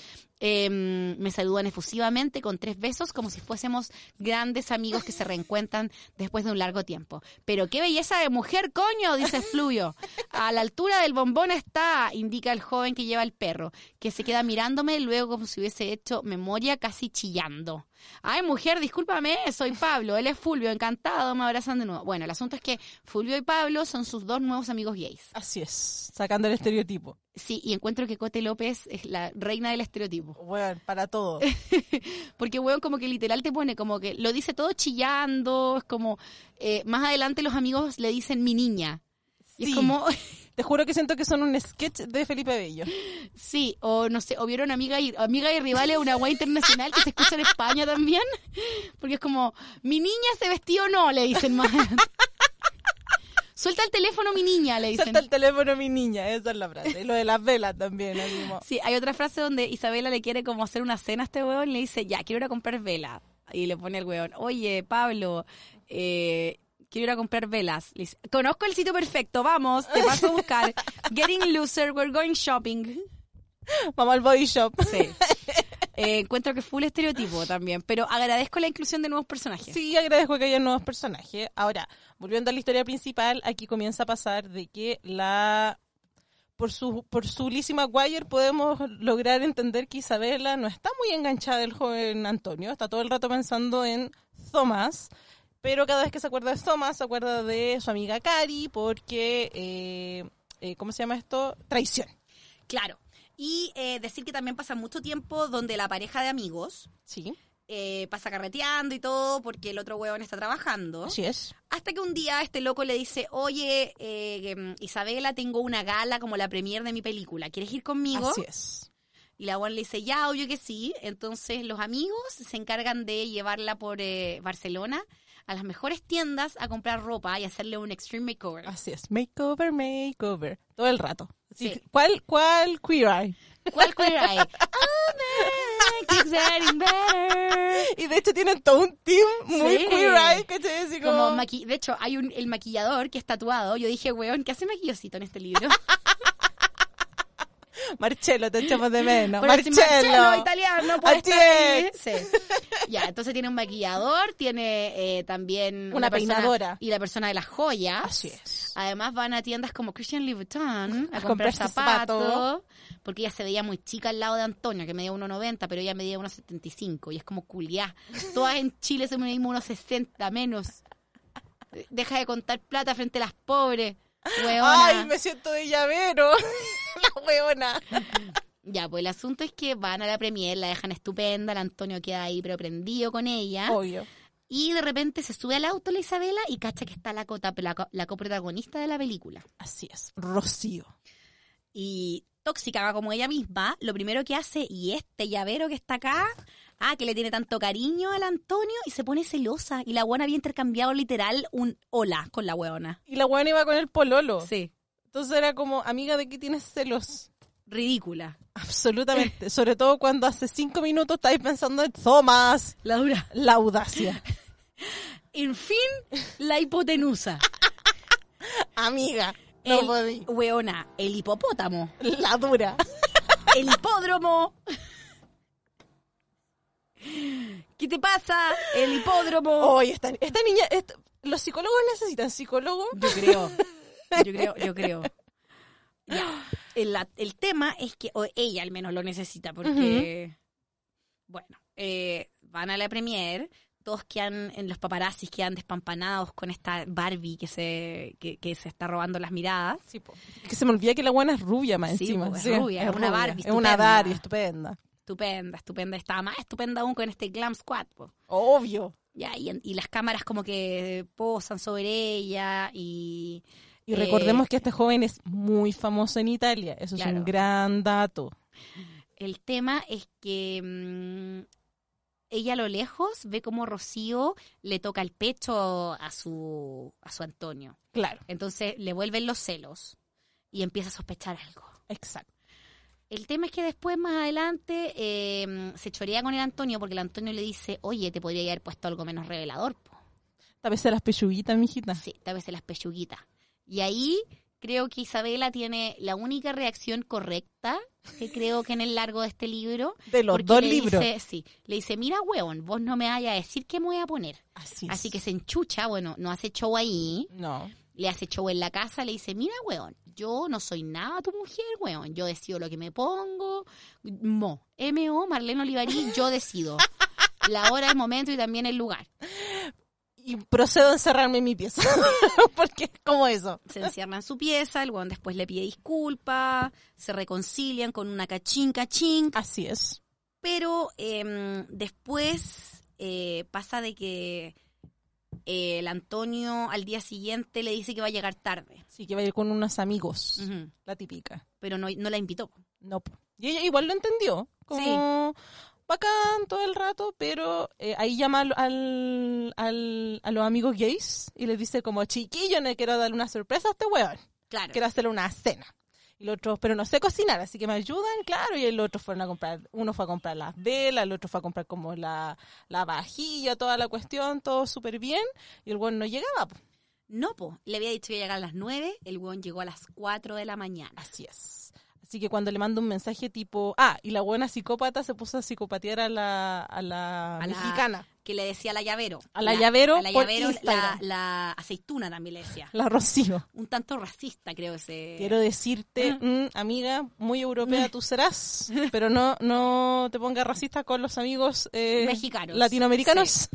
Me saludan efusivamente con 3 besos como si fuésemos grandes amigos que se reencuentran después de un largo tiempo. Pero qué belleza de mujer, coño, dice Fulvio. A la altura del bombón está, indica el joven que lleva el perro, que se queda mirándome luego como si hubiese hecho memoria, casi chillando. Ay, mujer, discúlpame, soy Pablo, él es Fulvio, encantado, me abrazan de nuevo. Bueno, el asunto es que Fulvio y Pablo son sus 2 nuevos amigos gays. Así es, sacando el estereotipo. Sí, y encuentro que Cote López es la reina del estereotipo. Bueno, para todo. Porque, weón, como que literal te pone, como que lo dice todo chillando, es como, más adelante los amigos le dicen mi niña. Y Sí. es como... Te juro que siento que son un sketch de Felipe Bello. Sí, o no sé, o vieron Amiga y Rivales, una guay internacional que se escucha en España también, porque es como, mi niña se vestió o no, le dicen más. Suelta el teléfono, mi niña, le dicen. Suelta el teléfono, mi niña, esa es la frase. Y lo de las velas también, así como... Sí, hay otra frase donde Isabela le quiere como hacer una cena a este huevón y le dice, ya, quiero ir a comprar velas. Y le pone el huevón, oye, Pablo, quiero ir a comprar velas. Le dice, conozco el sitio perfecto, vamos, te paso a buscar. Getting loser, we're going shopping. Vamos al body shop. Sí. Encuentro que full estereotipo también, pero agradezco la inclusión de nuevos personajes. Sí, agradezco que haya nuevos personajes. Ahora, volviendo a la historia principal, aquí comienza a pasar de que por su Lizzie McGuire podemos lograr entender que Isabela no está muy enganchada del joven Antonio, está todo el rato pensando en Thomas, pero cada vez que se acuerda de Thomas, se acuerda de su amiga Cari porque, ¿cómo se llama esto? Traición. Claro. Y decir que también pasa mucho tiempo donde la pareja de amigos Sí, pasa carreteando y todo porque el otro huevón está trabajando. así es. Hasta que un día este loco le dice, oye, Isabela, tengo una gala como la premier de mi película. ¿Quieres ir conmigo? Así es. Y la buena le dice, ya, obvio que sí. Entonces los amigos se encargan de llevarla por Barcelona a las mejores tiendas a comprar ropa y hacerle un extreme makeover. Así es. Makeover. Todo el rato. Sí. ¿Cuál Queer Eye? ¿Cuál queer eye? Oh, man, keeps getting better. Y de hecho tienen todo un team muy Sí. Queer Eye, que te dice como... De hecho, hay el maquillador que es tatuado. Yo dije, weón, ¿qué hace maquillosito en este libro? Marcello, te echamos de menos. Por decir, Marcello, italiano, puede Así estar ahí. es. Sí. Ya, entonces tiene un maquillador, tiene también Una persona- peinadora. y la persona de las joyas. Así es. Además van a tiendas como Christian Louboutin a comprar comprarse zapatos, zapatos. porque ella se veía muy chica al lado de Antonio, que medía 1,90, pero ella medía 1,75 y es como culiá. Todas en Chile se medimos 1,60 menos. Deja de contar plata frente a las pobres. Hueona. Ay, me siento de llavero. La hueona. Ya, pues el asunto es que van a la premier, la dejan estupenda, el Antonio queda ahí pero prendido con ella. Obvio. Y de repente se sube al auto la Isabela y cacha que está la coprotagonista de la película. Así es. Rocío. Y tóxica como ella misma, lo primero que hace, y este llavero que está acá, que le tiene tanto cariño al Antonio, y se pone celosa. Y la buena había intercambiado literal un hola con la hueona. Y la hueona iba con el pololo. Sí, Entonces era como, amiga, ¿de qué tienes celos? ridícula. Absolutamente. Sobre todo cuando hace 5 minutos estáis pensando en Thomas. La dura. La audacia. En fin, la hipotenusa. Amiga. No podí. Hueona, el hipopótamo. La dura. El hipódromo. ¿Qué te pasa? El hipódromo. Oye, esta niña... los psicólogos necesitan psicólogos. Yo creo. Ya. El tema es que o ella al menos lo necesita porque, bueno, van a la premier, todos quedan, en los paparazzis quedan despampanados con esta Barbie que se está robando las miradas. Sí, po. Que se me olvida que la buena es rubia más Sí, encima. po, es rubia, es una Barbie Es una estupenda. Barbie estupenda. Estupenda. Estaba más estupenda aún con este glam squad, po. Obvio. Ya, y las cámaras como que posan sobre ella y recordemos que este joven es muy famoso en Italia. Eso es claro. un gran dato. el tema es que ella a lo lejos ve como Rocío le toca el pecho a su Antonio. Claro. Entonces le vuelven los celos y empieza a sospechar algo. Exacto. El tema es que después, más adelante, se chorea con el Antonio porque el Antonio le dice, oye, te podría haber puesto algo menos revelador, po. Tal vez se las pechuguitas, mijita. Sí, tal vez se las pechuguitas. Y ahí creo que Isabela tiene la única reacción correcta que creo que en el largo de este libro. De los porque dos le libros. Dice, sí, le dice, mira, hueón, vos no me vayas a decir qué me voy a poner. Así es. Así que se enchucha, bueno, no hace show ahí, No. le hace show en la casa, le dice, mira, hueón, yo no soy nada tu mujer, hueón, yo decido lo que me pongo, M.O., Marlene Olivarí, yo decido la hora, el momento y también el lugar. Y procedo a encerrarme en mi pieza. Porque es como eso. Se encierra en su pieza, el hueón después le pide disculpas, se reconcilian con una cachín, Así es. pero después pasa de que el Antonio al día siguiente le dice que va a llegar tarde. Sí, que va a ir con unos amigos. Ujú. La típica. Pero no la invitó. No. Y ella igual lo entendió. Como... bacán todo el rato, pero ahí llama a los amigos gays y les dice como, chiquillo, no quiero darle una sorpresa a este weón. Claro. Quiero hacerle una cena. Y los otros, pero no sé cocinar, así que me ayudan, claro. Y el otro fueron a comprar, uno fue a comprar las velas, el otro fue a comprar como la vajilla, toda la cuestión, todo súper bien. Y el weón no llegaba, po. No, le había dicho que iba a llegar a las 9, el weón llegó a las 4 de la mañana. Así es. Así que cuando le mando un mensaje tipo, y la buena psicópata se puso a psicopatear a la mexicana. Que le decía a la llavero. A la llavero por llavero, Instagram. la aceituna también le decía. La Rocío. Un tanto racista, creo ese. Quiero decirte, amiga, muy europea tú serás, pero no te pongas racista con los amigos mexicanos. Latinoamericanos.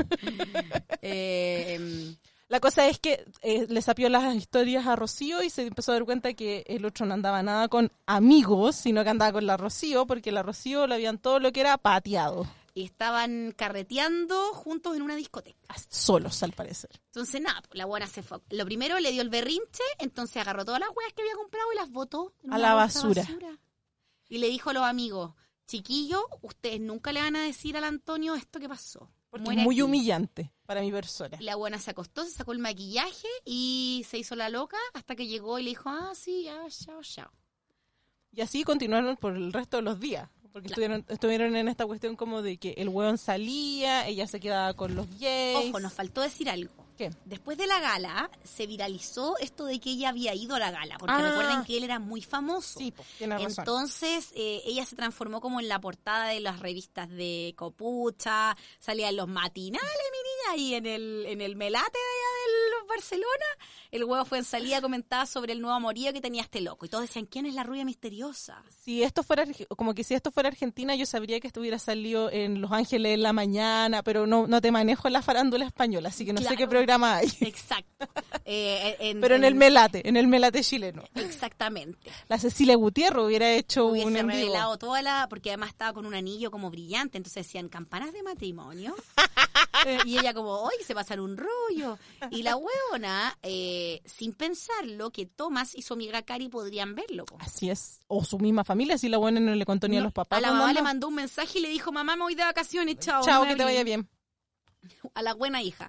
Sí. La cosa es que le sapió las historias a Rocío y se empezó a dar cuenta que el otro no andaba nada con amigos, sino que andaba con la Rocío, porque la Rocío le habían todo lo que era pateado. Y estaban carreteando juntos en una discoteca. Solos, al parecer. Entonces, nada, la buena se fue. Lo primero le dio el berrinche, entonces agarró todas las hueas que había comprado y las botó en a una la bolsa basura. Y le dijo a los amigos, chiquillos, ustedes nunca le van a decir al Antonio esto que pasó. Porque es muy aquí. humillante para mi persona. La buena se acostó, se sacó el maquillaje y se hizo la loca hasta que llegó y le dijo, sí, ya, chao. Y así continuaron por el resto de los días. Porque estuvieron en esta cuestión como de que el hueón salía, ella se quedaba con los gays. Ojo, nos faltó decir algo. ¿Qué? Después de la gala, se viralizó esto de que ella había ido a la gala. Porque recuerden que él era muy famoso. Sí, tiene razón. Entonces, ella se transformó como en la portada de las revistas de Copucha, salía en los matinales, mi niña, y en el melate de allá del Barcelona, el huevo fue en salida, comentaba sobre el nuevo amorío que tenía este loco. Y todos decían, ¿quién es la rubia misteriosa? Si esto fuera Argentina, yo sabría que estuviera salido en Los Ángeles en la mañana, pero no te manejo en la farándula española, así que no sé qué programa hay. Exacto. Pero en el melate chileno. Exactamente. La Cecilia Gutiérrez hubiera hecho un en vivo. Revelado porque además estaba con un anillo como brillante, entonces decían campanas de matrimonio. Y ella como, hoy se pasan un rollo. Y la huevona, sin pensarlo, que Tomás y su amiga Cari podrían verlo. Así es. O su misma familia, si la buena no le contó ni a los papás. A la mamá le mandó un mensaje y le dijo, mamá, me voy de vacaciones, chao. Chao, que te vaya bien. A la buena hija.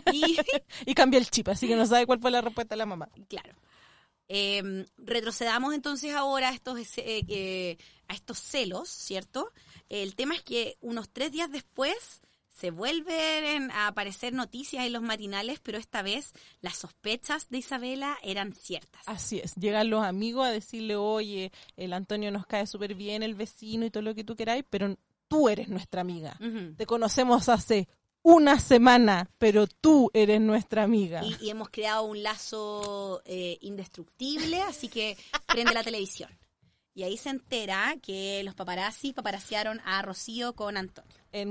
Y cambió el chip, así que no sabe cuál fue la respuesta de la mamá. Claro. Retrocedamos entonces ahora a estos celos, ¿cierto? El tema es que unos 3 días después se vuelven a aparecer noticias en los matinales, pero esta vez las sospechas de Isabela eran ciertas. Así es, llegan los amigos a decirle, oye, el Antonio nos cae súper bien, el vecino y todo lo que tú queráis, pero tú eres nuestra amiga. Uh-huh. Te conocemos hace una semana, pero tú eres nuestra amiga. Y hemos creado un lazo indestructible, así que prende la televisión. Y ahí se entera que los paparaciaron a Rocío con Antonio.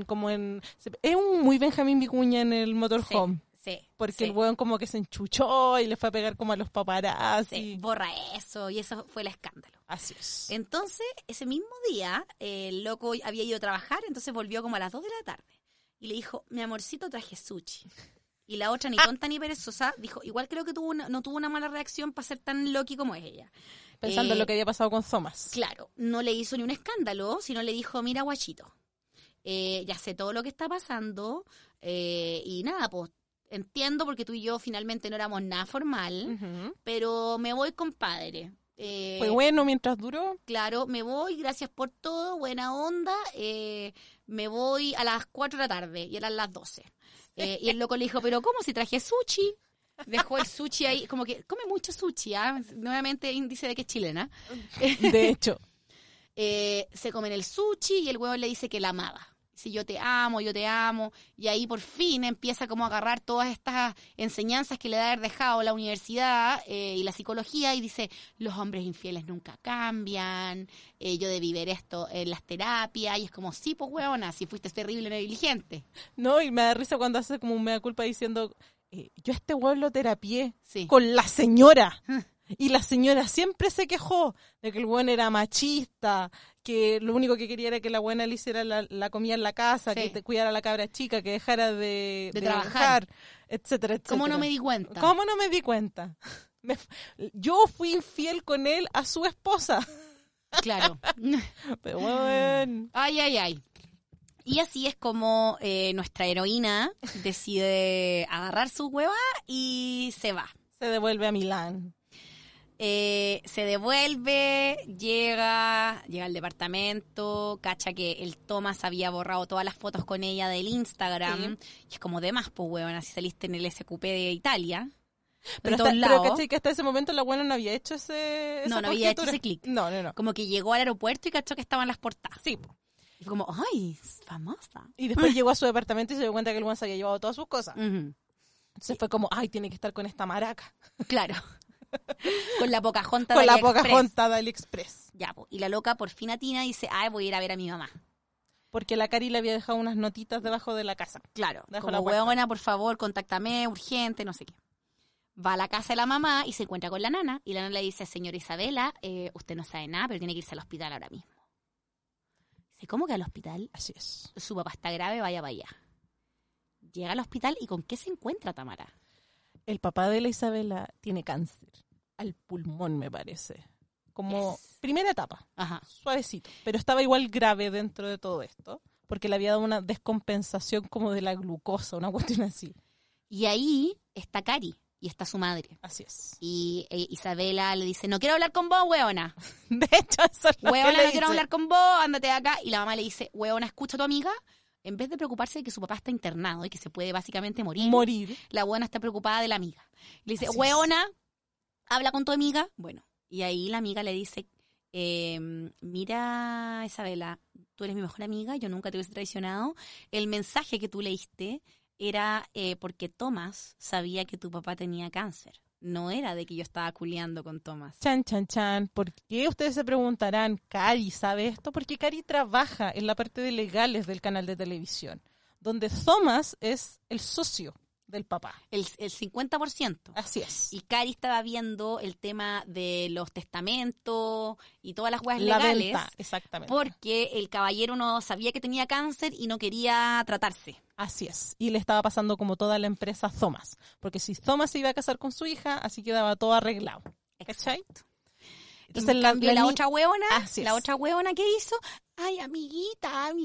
Es un muy Benjamín Vicuña en el motorhome. Sí. Porque el weón como que se enchuchó y le fue a pegar como a los paparazzi. Sí, borra eso, y eso fue el escándalo. Así es. Entonces, ese mismo día, el loco había ido a trabajar, entonces volvió como a las 2 de la tarde. Y le dijo, mi amorcito, traje sushi. Y la otra, ni tonta ni perezosa, dijo, igual creo que no tuvo una mala reacción para ser tan loqui como es ella. Pensando en lo que había pasado con Thomas. Claro, no le hizo ni un escándalo, sino le dijo, mira, guachito, ya sé todo lo que está pasando, y nada, pues entiendo porque tú y yo finalmente no éramos nada formal, uh-huh. Pero me voy, compadre. Fue bueno mientras duró. Claro, me voy, gracias por todo, buena onda, me voy a las 4 de la tarde, y eran las 12. Y el loco le dijo, pero ¿cómo si traje sushi? Dejó el sushi ahí, como que come mucho sushi, nuevamente índice de que es chilena. De hecho. Se comen el sushi y el huevo le dice que la amaba. Dice, yo te amo, y ahí por fin empieza como a agarrar todas estas enseñanzas que le da haber dejado la universidad y la psicología, y dice, los hombres infieles nunca cambian, yo debí ver esto en las terapias, y es como, sí, pues huevona, si fuiste terrible negligente. No, y me da risa cuando hace como un mea culpa diciendo, yo a este huevo lo terapié sí. Con la señora. Y la señora siempre se quejó de que el buen era machista, que lo único que quería era que la buena le hiciera la comida en la casa, sí. Que te cuidara a la cabra chica, que dejara de trabajar, etcétera, etcétera. ¿Cómo no me di cuenta? ¿Cómo no me di cuenta? Yo fui infiel con él a su esposa. Claro. Pero bueno. Ay. Y así es como nuestra heroína decide agarrar su hueva y se va. Se devuelve a Milán. Se devuelve, llega al departamento, cacha que el Thomas había borrado todas las fotos con ella del Instagram. Sí. Y es como de más, pues, huevona, si saliste en el SQP de Italia. Pero ¿cachai? Que hasta ese momento la buena no había hecho ese... No había hecho ese clic. No. Como que llegó al aeropuerto y cachó que estaban las portadas. Sí. Y fue como, ¡ay, famosa! Y después llegó a su departamento y se dio cuenta que el buen se había llevado todas sus cosas. Uh-huh. Entonces fue como, ¡ay, tiene que estar con esta maraca! Claro. Con la Pocahontas de AliExpress. Con la Pocahontas de AliExpress. Ya, y la loca por fin atina y dice, voy a ir a ver a mi mamá. Porque la Cari le había dejado unas notitas debajo de la casa. Claro, como huevona, por favor, contáctame, urgente, no sé qué. Va a la casa de la mamá y se encuentra con la nana. Y la nana le dice, señora Isabela, usted no sabe nada, pero tiene que irse al hospital ahora mismo. Dice, ¿cómo que al hospital? Así es. Su papá está grave, vaya para allá. Llega al hospital y ¿con qué se encuentra Tamara? El papá de la Isabela tiene cáncer. Al pulmón, me parece. Como primera etapa. Ajá. Suavecito. Pero estaba igual grave dentro de todo esto. Porque le había dado una descompensación como de la glucosa, una cuestión así. Y ahí está Cari. Y está su madre. Así es. Y Isabela le dice, no quiero hablar con vos, hueona. De hecho, eso es lo que le no dice. Quiero hablar con vos, ándate de acá. Y la mamá le dice, hueona, escucha a tu amiga. En vez de preocuparse de que su papá está internado y que se puede básicamente morir. La hueona está preocupada de la amiga. Le dice, hueona, habla con tu amiga. Bueno, y ahí la amiga le dice, mira, Isabela, tú eres mi mejor amiga, yo nunca te hubiese traicionado. El mensaje que tú leíste era porque Thomas sabía que tu papá tenía cáncer. No era de que yo estaba culeando con Thomas. Chan, chan, chan. ¿Por qué ustedes se preguntarán, Cari sabe esto? Porque Cari trabaja en la parte de legales del canal de televisión, donde Thomas es el socio del papá. El 50%. Así es. Y Cari estaba viendo el tema de los testamentos y todas las hueas legales. Venta, exactamente. Porque el caballero no sabía que tenía cáncer y no quería tratarse. Así es. Y le estaba pasando como toda la empresa a Thomas. Porque si Thomas se iba a casar con su hija, así quedaba todo arreglado. ¿Cachai? Entonces la otra huevona que hizo, ay, amiguita,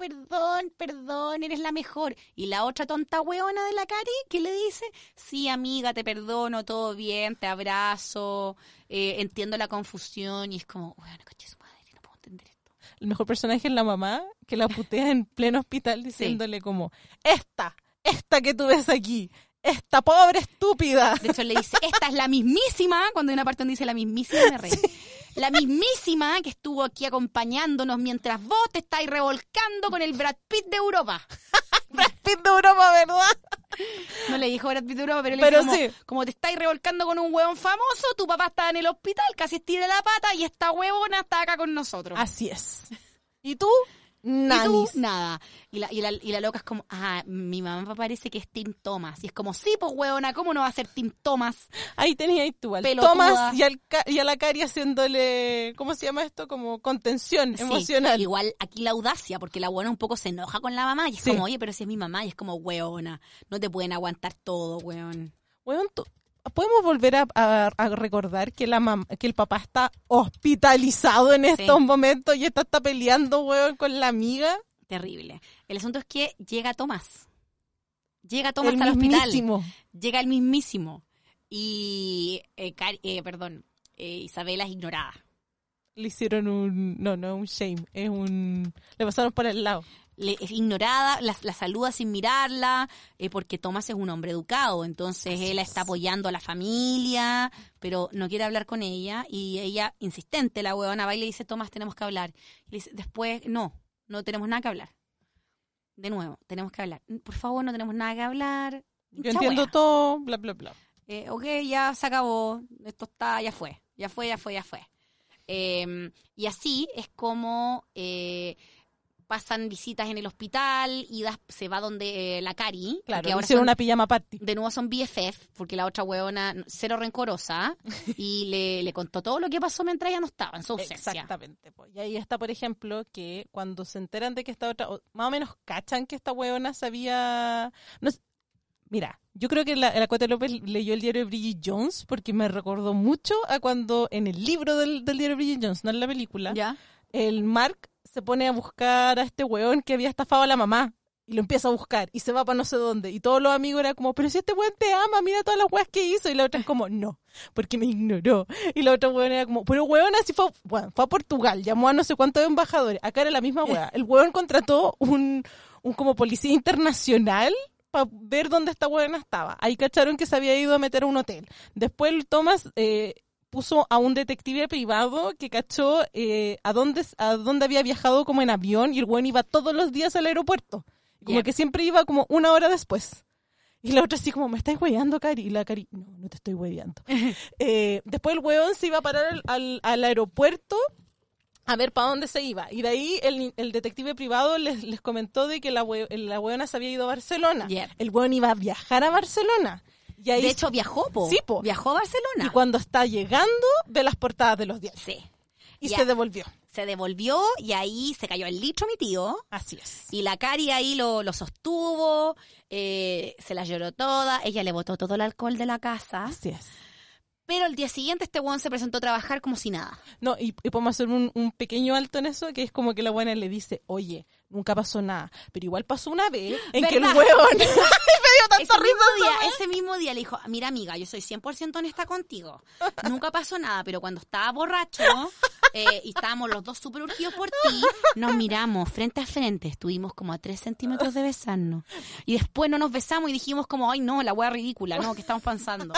perdón, eres la mejor. Y la otra tonta huevona de la Cari, que le dice, sí, amiga, te perdono, todo bien, te abrazo, entiendo la confusión. Y es como, bueno, caché su madre, no puedo entender esto. El mejor personaje es la mamá, que la putea en pleno hospital diciéndole como, esta que tú ves aquí, esta pobre estúpida. De hecho, le dice, esta es la mismísima, cuando hay una parte donde dice la mismísima, me reí. Sí. La mismísima que estuvo aquí acompañándonos mientras vos te estáis revolcando con el Brad Pitt de Europa. Brad Pitt de Europa, ¿verdad? No le dijo Brad Pitt de Europa, pero le dijo como te estáis revolcando con un huevón famoso, tu papá estaba en el hospital, casi estira la pata y esta huevona está acá con nosotros. Así es. ¿Y tú? Nanis. Y tú, nada. Y la loca es como, mi mamá parece que es Tim Thomas. Y es como, sí, pues, huevona, ¿cómo no va a ser Tim Thomas? Ahí tenías tú al Thomas y a la Cari haciéndole, ¿cómo se llama esto? Como contención emocional. Igual aquí la audacia, porque la huevona un poco se enoja con la mamá. Y es como, oye, pero si es mi mamá. Y es como, huevona, no te pueden aguantar todo, huevón. Huevón, ¿podemos volver a recordar que que el papá está hospitalizado en estos momentos y está peleando, weón, con la amiga? Terrible. El asunto es que llega Tomás. Llega Tomás al hospital. Llega el mismísimo. Y, Isabela es ignorada. Le hicieron no un shame, le pasaron por el lado. Es ignorada, la saluda sin mirarla, porque Tomás es un hombre educado, entonces él está apoyando a la familia, pero no quiere hablar con ella, y ella, insistente, la huevona va y le dice, Tomás, tenemos que hablar. Y le dice, después, no tenemos nada que hablar. De nuevo, tenemos que hablar. Por favor, no tenemos nada que hablar. Yo entiendo todo, bla, bla, bla. Ok, ya se acabó, esto ya fue. Y así es como... pasan visitas en el hospital y se va donde la Cari. Claro, ahora hicieron una pijama party. De nuevo son BFF, porque la otra huevona, cero rencorosa, y le contó todo lo que pasó mientras ella no estaba en su ausencia. Exactamente. Pues. Y ahí está, por ejemplo, que cuando se enteran de que esta otra, más o menos cachan que esta huevona sabía... Mira, yo creo que la Cote López leyó el diario de Bridget Jones porque me recordó mucho a cuando en el libro del diario de Bridget Jones, no en la película, ¿ya? el Mark se pone a buscar a este weón que había estafado a la mamá. Y lo empieza a buscar y se va para no sé dónde. Y todos los amigos eran como, pero si este weón te ama, mira todas las weas que hizo. Y la otra es como, no, porque me ignoró. Y la otra weón era como, pero weón así fue a Portugal, llamó a no sé cuántos embajadores. Acá era la misma wea. El weón contrató un como policía internacional para ver dónde esta weona estaba. Ahí cacharon que se había ido a meter a un hotel. Después el Thomas puso a un detective privado que cachó a dónde había viajado como en avión. Y el weón iba todos los días al aeropuerto. Como que siempre iba como una hora después. Y la otra así como, ¿me estás hueveando, Cari? Y la Cari, no te estoy hueveando. Después el hueón se iba a parar al aeropuerto a ver para dónde se iba. Y de ahí el detective privado les comentó de que la hueona se había ido a Barcelona. Yeah. El hueón iba a viajar a Barcelona. Y ahí, de hecho, viajó, po. Sí, po. Viajó a Barcelona. Y cuando está llegando, ve las portadas de los diarios. Sí. Y Ya. se devolvió. Se devolvió y ahí se cayó el litro mi tío. Así es. Y la Cari ahí lo sostuvo, se la lloró toda, ella le botó todo el alcohol de la casa. Así es. Pero el día siguiente este weón se presentó a trabajar como si nada. No, y podemos hacer un pequeño alto en eso, que es como que la buena le dice, oye, nunca pasó nada, pero igual pasó una vez en que el ¿Verdad? hueón me dio tanta risa. Ese mismo día le dijo, mira amiga, yo soy 100% honesta contigo. Nunca pasó nada, pero cuando estaba borracho y estábamos los dos súper urgidos por ti, nos miramos frente a frente, estuvimos como a 3 centímetros de besarnos. Y después no nos besamos y dijimos como, ay no, la wea ridícula, no, ¿qué estamos pensando?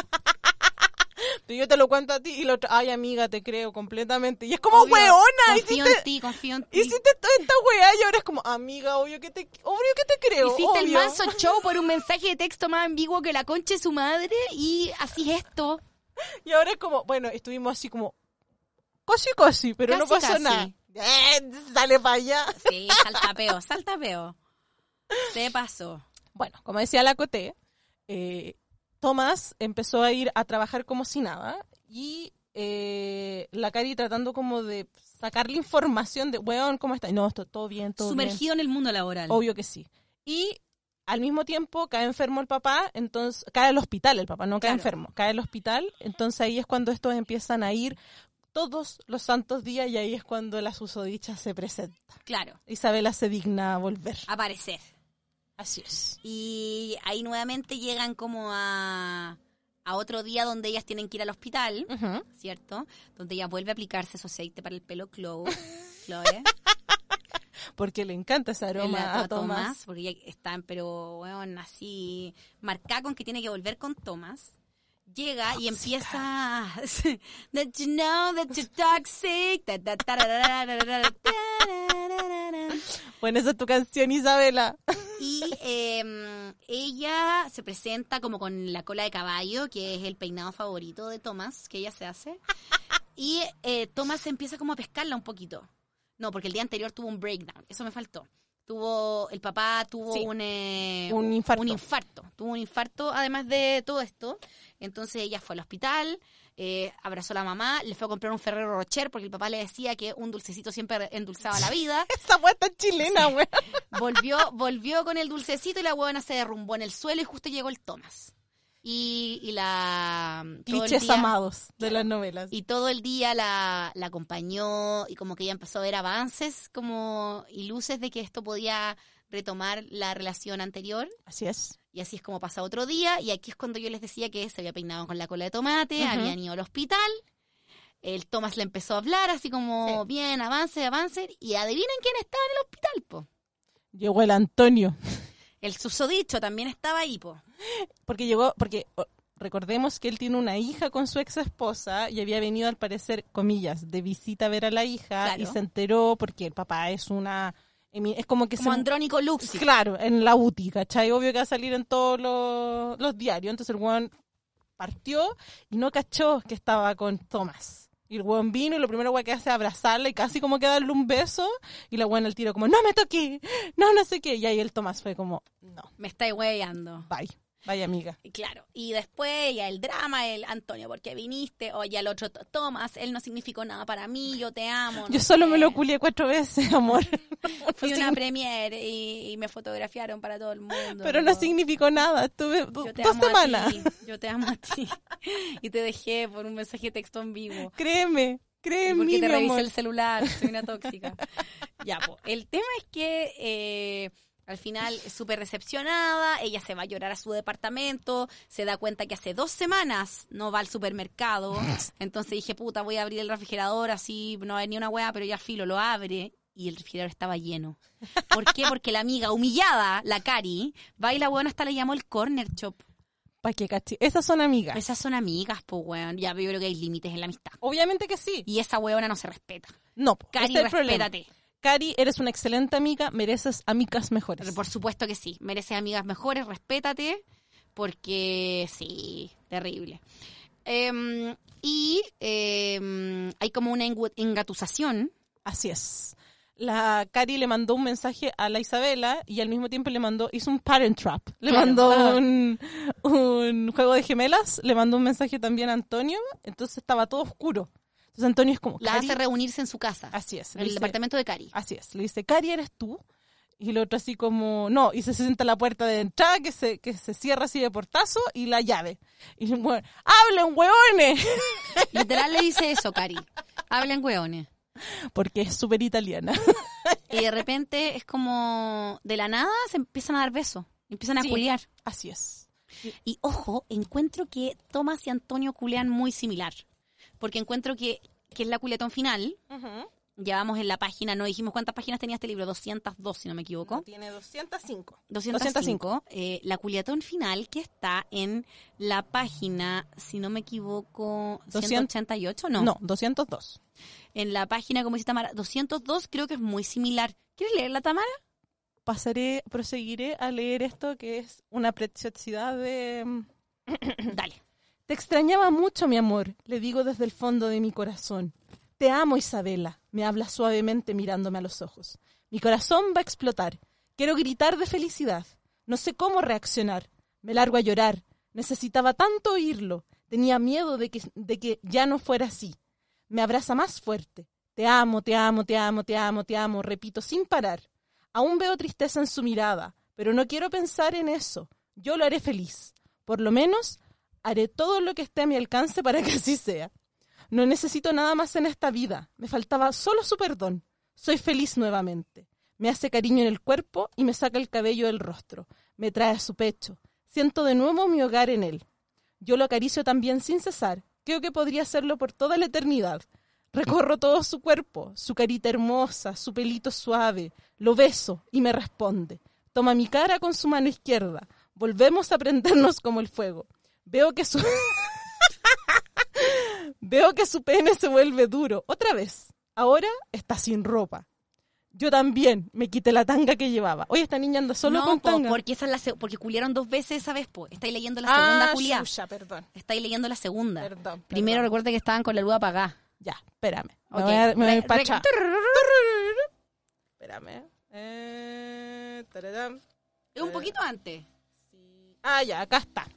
Yo te lo cuento a ti y lo otro, ay amiga, te creo completamente. Y es como, Obvio, weona, confío en ti. hiciste toda esta weá y ahora es como, amiga, obvio que te creo. Hiciste el obvio. manso show por un mensaje de texto más ambiguo que la concha de su madre y así es esto. Y ahora es como, bueno, estuvimos así como, casi, pero no Casi, pasó casi. nada. Sale para allá. Sí, saltapeo. Se pasó. Bueno, como decía la Coté, Tomás empezó a ir a trabajar como si nada y la Cari tratando como de sacarle información de, weón, ¿cómo está? No, todo bien, todo Sumergido en el mundo laboral. bien. Obvio que sí. Y al mismo tiempo cae enfermo el papá, entonces cae al hospital el papá, no cae Claro. enfermo, cae al hospital, entonces ahí es cuando estos empiezan a ir todos los santos días y ahí es cuando la susodicha se presenta. Claro, Isabela se digna a volver. aparecer. Así es. Y ahí nuevamente llegan como a otro día donde ellas tienen que ir al hospital, Ujú. ¿cierto? Donde ella vuelve a aplicarse su aceite para el pelo Chloe. Porque le encanta ese aroma a Tomás. Porque ella está, pero bueno, así marcada con que tiene que volver con Tomás. Llega y empieza That you know that you're toxic. Bueno, esa es tu canción, Isabela. Y ella se presenta como con la cola de caballo, que es el peinado favorito de Tomás, que ella se hace. Y Tomás empieza como a pescarla un poquito. No, porque el día anterior tuvo un breakdown, eso me faltó. El papá tuvo Sí, un infarto. Tuvo un infarto además de todo esto. Entonces ella fue al hospital, abrazó a la mamá, le fue a comprar un Ferrero Rocher porque el papá le decía que un dulcecito siempre endulzaba la vida. Esa weá está chilena, weá. Volvió con el dulcecito y la huevona se derrumbó en el suelo y justo llegó el Tomás. Y la... todo el Clichés día- amados de Claro. las novelas. Y todo el día la acompañó y como que ella empezó a ver avances como y luces de que esto podía retomar la relación anterior. Así es. Y así es como pasa otro día. Y aquí es cuando yo les decía que se había peinado con la cola de tomate, Ujú. habían ido al hospital. El Tomás le empezó a hablar así como, bien, avance. Y adivinen quién estaba en el hospital, po. Llegó el Antonio. El susodicho también estaba ahí, po. Recordemos que él tiene una hija con su ex esposa y había venido al parecer, comillas, de visita a ver a la hija. Claro. Y se enteró porque el papá es como que Como se... Andrónico Luxi. Claro, en la UTI, ¿cachai? Obvio que va a salir en todos los diarios. Entonces el weón partió y no cachó que estaba con Tomás. Y el weón vino y lo primero que hace es abrazarla y casi como que darle un beso. Y la weón al tiro como, no me toqué, no sé qué. Y ahí el Tomás fue como, no, Me estáis hueveando. bye, vaya amiga. Y claro, y después ya el drama, el Antonio, ¿por qué viniste? O ya el otro, Tomás, él no significó nada para mí, yo te amo. Yo no solo sé. me lo culié 4 veces, amor. Fui No una signi- premiere y me fotografiaron para todo el mundo. Pero no significó nada, estuve Yo te 2 amo a semanas. ti, yo te amo a ti. Y te dejé por un mensaje de texto en vivo. Créeme, cree en Porque mí, te mi revisé amor. el celular, soy una tóxica. Ya, po. El tema es que al final es súper decepcionada, ella se va a llorar a su departamento, se da cuenta que hace 2 semanas no va al supermercado, entonces dije, puta, voy a abrir el refrigerador, así no hay ni una hueá, pero ya filo, lo abre y el refrigerador estaba lleno. ¿Por qué? Porque la amiga humillada, la Cari, va y la hueona hasta le llamó el corner shop. ¿Para qué, cachi? Esas son amigas. Esas son amigas, pues, weón. Ya, yo creo que hay límites en la amistad. Obviamente que sí. Y esa hueona no se respeta. No, Cari, ese es el problema. respétate. Cari, eres una excelente amiga, mereces amigas mejores. Por supuesto que sí. Mereces amigas mejores, respétate, porque sí, terrible. Hay como una engatusación. Así es. La Cari le mandó un mensaje a la Isabela y al mismo tiempo hizo un parent trap. Le mandó un juego de gemelas, le mandó un mensaje también a Antonio, entonces estaba todo oscuro. Entonces Antonio es como, La Cari, hace reunirse en su casa. así es. En el departamento de Cari. Así es. Le dice, Cari, ¿eres tú? Y el otro así como, no, y se sienta a la puerta de entrada que se cierra así de portazo y la llave. Y bueno, ¡hablen, hueones! Literal le dice eso, Cari. Hablan hueones. Porque es súper italiana. Y de repente es como, de la nada se empiezan a dar besos. Empiezan a Sí. culiar. Así es. Y ojo, encuentro que Tomás y Antonio culean muy similar. Porque encuentro que es la culetón final. Ya vamos en la página, no dijimos cuántas páginas tenía este libro, 202 si no me equivoco. No, tiene 205. 205. La culiatón final que está en la página, si no me equivoco, 188, no. No, 202. En la página, como dice Tamara, 202 creo que es muy similar. ¿Quieres leerla, Tamara? Proseguiré a leer esto que es una preciosidad de... Dale. Te extrañaba mucho, mi amor, le digo desde el fondo de mi corazón. Te amo, Isabela, me habla suavemente mirándome a los ojos. Mi corazón va a explotar. Quiero gritar de felicidad. No sé cómo reaccionar. Me largo a llorar. Necesitaba tanto oírlo. Tenía miedo de que ya no fuera así. Me abraza más fuerte. Te amo, te amo, te amo, te amo, te amo, repito sin parar. Aún veo tristeza en su mirada, pero no quiero pensar en eso. Yo lo haré feliz. Por lo menos, haré todo lo que esté a mi alcance para que así sea. No necesito nada más en esta vida. Me faltaba solo su perdón. Soy feliz nuevamente. Me hace cariño en el cuerpo y me saca el cabello del rostro. Me trae a su pecho. Siento de nuevo mi hogar en él. Yo lo acaricio también sin cesar. Creo que podría hacerlo por toda la eternidad. Recorro todo su cuerpo, su carita hermosa, su pelito suave. Lo beso y me responde. Toma mi cara con su mano izquierda. Volvemos a prendernos como el fuego. Veo que su pene se vuelve duro. Otra vez. Ahora está sin ropa. Yo también me quité la tanga que llevaba. Oye, esta niña anda solo con tanga. Porque porque culiaron 2 veces esa vez, po. Estáis leyendo la segunda culiá. Perdón. Estáis leyendo la segunda. Perdón. Primero recuerda que estaban con la luz apagada. Ya, espérame. Ok. Me voy a ir para atrás. Espérame. Taradam. Es un poquito antes. Sí. Ah, ya, acá está.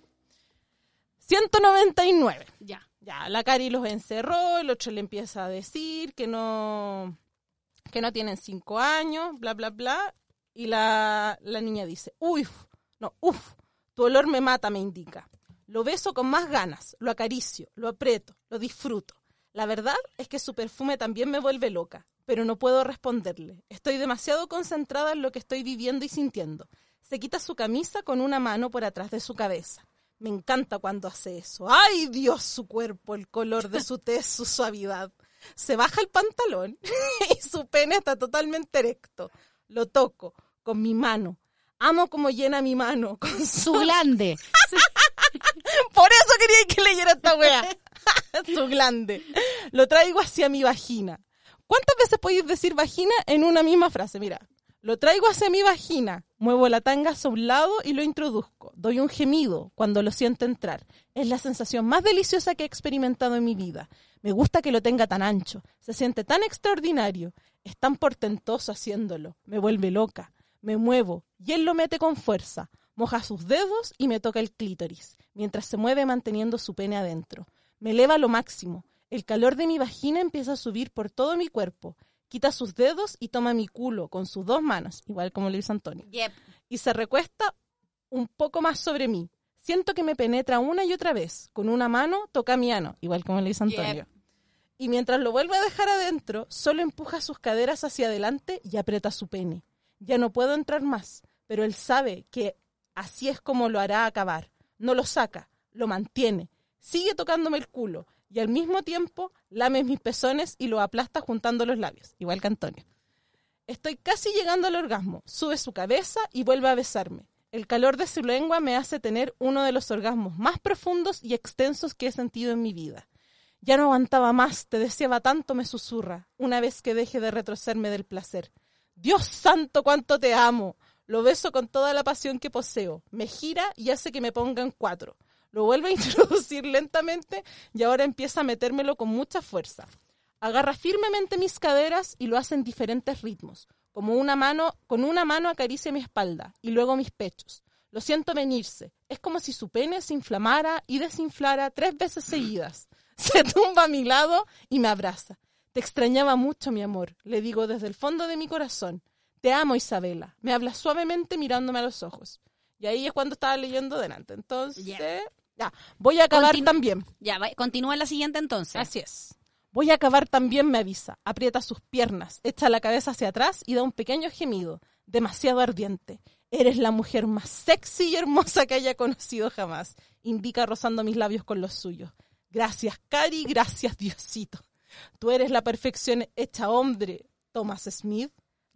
199. Ya. Ya, la Cari los encerró, el otro le empieza a decir que no tienen 5 años, bla, bla, bla. Y la niña dice, tu olor me mata, me indica. Lo beso con más ganas, lo acaricio, lo aprieto, lo disfruto. La verdad es que su perfume también me vuelve loca, pero no puedo responderle. Estoy demasiado concentrada en lo que estoy viviendo y sintiendo. Se quita su camisa con una mano por atrás de su cabeza. Me encanta cuando hace eso. ¡Ay, Dios! Su cuerpo, el color de su tez, su suavidad. Se baja el pantalón y su pene está totalmente erecto. Lo toco con mi mano. Amo como llena mi mano con Su glande. Por eso quería que leyera esta wea. Su glande. Lo traigo hacia mi vagina. ¿Cuántas veces podéis decir vagina en una misma frase? Mira. Lo traigo hacia mi vagina, muevo la tanga hacia un lado y lo introduzco. Doy un gemido cuando lo siento entrar. Es la sensación más deliciosa que he experimentado en mi vida. Me gusta que lo tenga tan ancho. Se siente tan extraordinario. Es tan portentoso haciéndolo. Me vuelve loca. Me muevo y él lo mete con fuerza. Moja sus dedos y me toca el clítoris, mientras se mueve manteniendo su pene adentro. Me eleva a lo máximo. El calor de mi vagina empieza a subir por todo mi cuerpo. Quita sus dedos y toma mi culo con sus 2 manos, igual como le dice Antonio. Yep. Y se recuesta un poco más sobre mí. Siento que me penetra una y otra vez. Con una mano toca mi ano, igual como le dice Antonio. Yep. Y mientras lo vuelve a dejar adentro, solo empuja sus caderas hacia adelante y aprieta su pene. Ya no puedo entrar más, pero él sabe que así es como lo hará acabar. No lo saca, lo mantiene, sigue tocándome el culo y al mismo tiempo lame mis pezones y lo aplasta juntando los labios, igual que Antonio. Estoy casi llegando al orgasmo, sube su cabeza y vuelve a besarme. El calor de su lengua me hace tener uno de los orgasmos más profundos y extensos que he sentido en mi vida. Ya no aguantaba más, te deseaba tanto, me susurra, una vez que deje de retrocerme del placer. Dios santo, cuánto te amo. Lo beso con toda la pasión que poseo. Me gira y hace que me ponga en 4. Lo vuelve a introducir lentamente y ahora empieza a metérmelo con mucha fuerza. Agarra firmemente mis caderas y lo hace en diferentes ritmos. Con una mano acaricia mi espalda y luego mis pechos. Lo siento venirse. Es como si su pene se inflamara y desinflara 3 veces seguidas. Se tumba a mi lado y me abraza. Te extrañaba mucho, mi amor, le digo desde el fondo de mi corazón. Te amo, Isabela. Me habla suavemente mirándome a los ojos. Y ahí es cuando estaba leyendo delante. Entonces, ya, voy a acabar también. Ya, continúa la siguiente entonces. Así es. Voy a acabar también, me avisa. Aprieta sus piernas, echa la cabeza hacia atrás y da un pequeño gemido, demasiado ardiente. Eres la mujer más sexy y hermosa que haya conocido jamás, indica rozando mis labios con los suyos. Gracias, Cari, gracias, Diosito. Tú eres la perfección hecha hombre, Thomas Smith.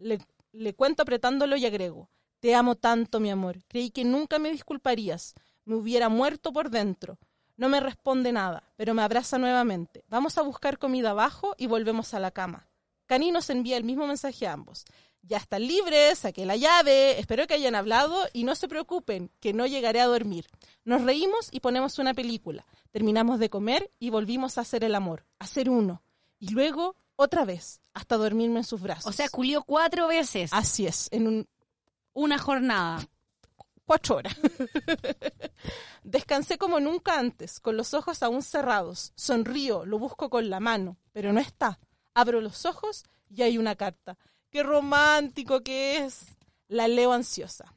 Le cuento apretándolo y agrego. Te amo tanto, mi amor. Creí que nunca me disculparías. Me hubiera muerto por dentro. No me responde nada, pero me abraza nuevamente. Vamos a buscar comida abajo y volvemos a la cama. Cani nos envía el mismo mensaje a ambos. Ya están libres, saqué la llave, espero que hayan hablado y no se preocupen, que no llegaré a dormir. Nos reímos y ponemos una película. Terminamos de comer y volvimos a hacer el amor, a hacer uno. Y luego, otra vez, hasta dormirme en sus brazos. O sea, culió 4 veces. Así es, en una jornada. 4 horas. Descansé como nunca antes, con los ojos aún cerrados. Sonrío, lo busco con la mano, pero no está. Abro los ojos y hay una carta. ¡Qué romántico que es! La leo ansiosa.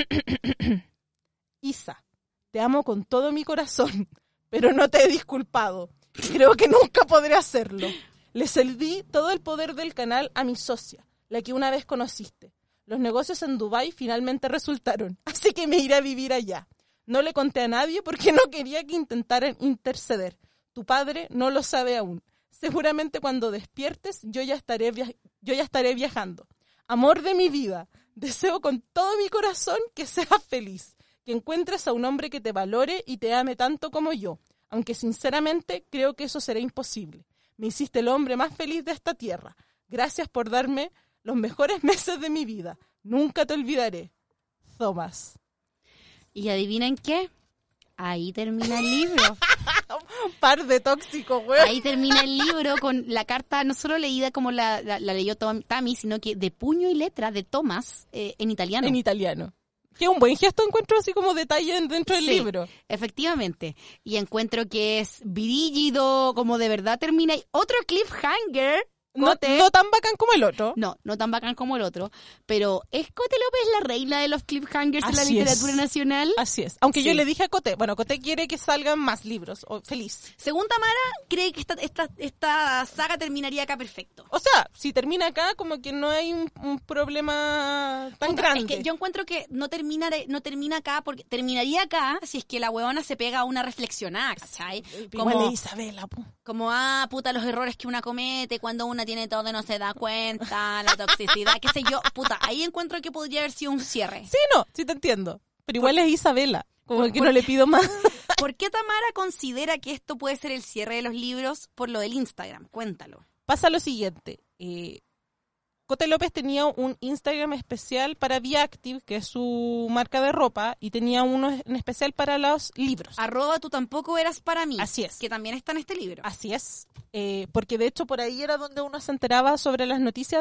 Isa, te amo con todo mi corazón, pero no te he disculpado. Creo que nunca podré hacerlo. Le cedí todo el poder del canal a mi socia, la que una vez conociste. Los negocios en Dubái finalmente resultaron, así que me iré a vivir allá. No le conté a nadie porque no quería que intentaran interceder. Tu padre no lo sabe aún. Seguramente cuando despiertes yo ya estaré viajando. Amor de mi vida, deseo con todo mi corazón que seas feliz, que encuentres a un hombre que te valore y te ame tanto como yo, aunque sinceramente creo que eso será imposible. Me hiciste el hombre más feliz de esta tierra. Gracias por darme los mejores meses de mi vida. Nunca te olvidaré. Thomas. ¿Y adivinen qué? Ahí termina el libro. Un par de tóxicos, güey. Ahí termina el libro con la carta no solo leída como la leyó Tami, sino que de puño y letra de Thomas en italiano. En italiano. Que es un buen gesto, encuentro así como detalle dentro del libro. Efectivamente. Y encuentro que es brígido, como de verdad termina. Y otro cliffhanger. No tan bacán como el otro. No tan bacán como el otro. Pero ¿es Cote López la reina de los cliffhangers en la literatura nacional? Así es. Aunque yo le dije a Cote, Cote quiere que salgan más libros. Feliz. Según Tamara, cree que esta saga terminaría acá perfecto. O sea, si termina acá, como que no hay un problema tan grande. Es que yo encuentro que no termina acá, porque terminaría acá si es que la huevona se pega a una reflexionada, ¿cachai? Igual de Isabela, como, puta, los errores que una comete cuando una tiene todo y no se da cuenta, la toxicidad, qué sé yo, puta, ahí encuentro que podría haber sido un cierre. Sí te entiendo, pero igual es Isabela, como que no le pido más. ¿Por qué Tamara considera que esto puede ser el cierre de los libros? Por lo del Instagram, cuéntalo. Pasa lo siguiente, Cote López tenía un Instagram especial para Viactive, que es su marca de ropa, y tenía uno en especial para los libros. @ tú tampoco eras para mí. Así es. Que también está en este libro. Así es. Porque de hecho por ahí era donde uno se enteraba sobre las noticias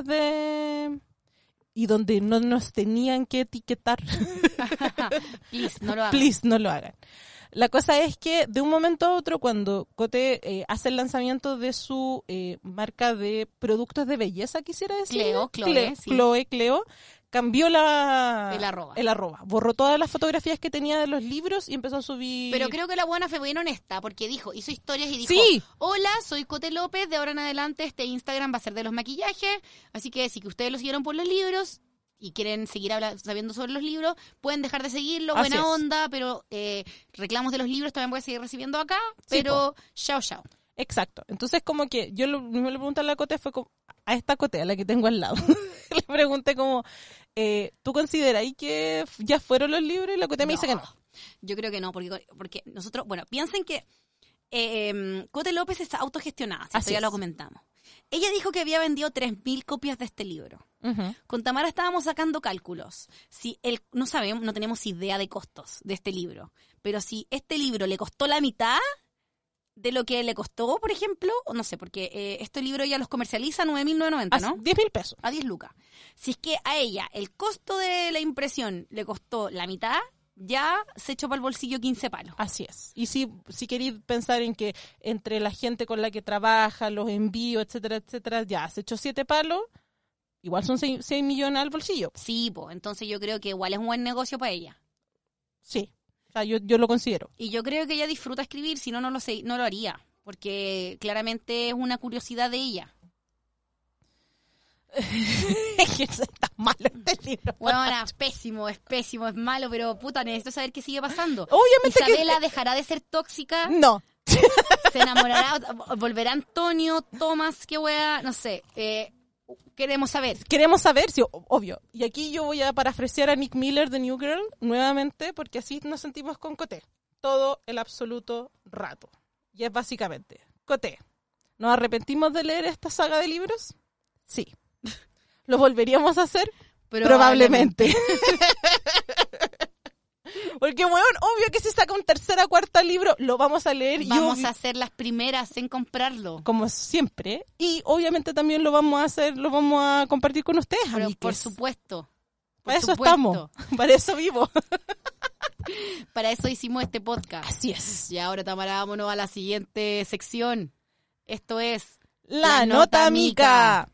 y donde no nos tenían que etiquetar. Please, no lo hagan. Please, no lo hagan. La cosa es que de un momento a otro, cuando Cote hace el lanzamiento de su marca de productos de belleza, quisiera decir. Cleo, cambió El arroba. el arroba. Borró todas las fotografías que tenía de los libros y empezó a subir... Pero creo que la buena fue bien honesta, porque hizo historias y dijo, Sí. hola, soy Cote López, de ahora en adelante este Instagram va a ser de los maquillajes, así que si que ustedes lo siguieron por los libros y quieren seguir sabiendo sobre los libros, pueden dejar de seguirlo, Así buena es. onda, pero reclamos de los libros también voy a seguir recibiendo acá, Sí, pero chao, chao. Exacto. Entonces, como que yo me le pregunté a la Cote, fue como, a esta Cote, a la que tengo al lado. Le pregunté como, ¿tú consideras que ya fueron los libros? Y la Cote me dice que no. Yo creo que no, porque nosotros, bueno, piensen que Cote López está autogestionada, ¿cierto? Así Ya es. lo comentamos. Ella dijo que había vendido 3.000 copias de este libro. Ujú. Con Tamara estábamos sacando cálculos. Si no sabemos, no tenemos idea de costos de este libro, pero si este libro le costó la mitad de lo que le costó, por ejemplo, o no sé, porque este libro ella los comercializa a 9.990, ¿no? 10.000 pesos. A 10 lucas. Si es que a ella el costo de la impresión le costó la mitad, ya se echó para el bolsillo 15 palos. Así es. Y si queréis pensar en que entre la gente con la que trabaja, los envíos, etcétera, ya se echó 7 palos, igual son 6 millones al bolsillo. Sí, pues, entonces yo creo que igual es un buen negocio para ella. Sí. O sea, yo lo considero. Y yo creo que ella disfruta escribir, si no, no lo haría. Porque claramente es una curiosidad de ella. Es que está malo este libro. Bueno, es pésimo, es malo, pero puta, necesito saber qué sigue pasando. Obviamente Isabela dejará de ser tóxica, No. se enamorará, volverá Antonio, Tomás, qué wea, no sé. Queremos saber. Queremos saber, sí, obvio. Y aquí yo voy a parafrasear a Nick Miller de New Girl nuevamente, porque así nos sentimos con Coté. Todo el absoluto rato. Y es básicamente, Coté, ¿nos arrepentimos de leer esta saga de libros? Sí. ¿Lo volveríamos a hacer? Probablemente. Porque, bueno, obvio que si saca un tercer o cuarto libro, lo vamos a leer. Vamos a ser las primeras en comprarlo. Como siempre. Y obviamente también lo vamos a hacer, lo vamos a compartir con ustedes, Pero, amigues. por supuesto. Para eso estamos. Para eso vivo. Para eso hicimos este podcast. Así es. Y ahora, Tamara, vámonos a la siguiente sección. Esto es... La nota mica.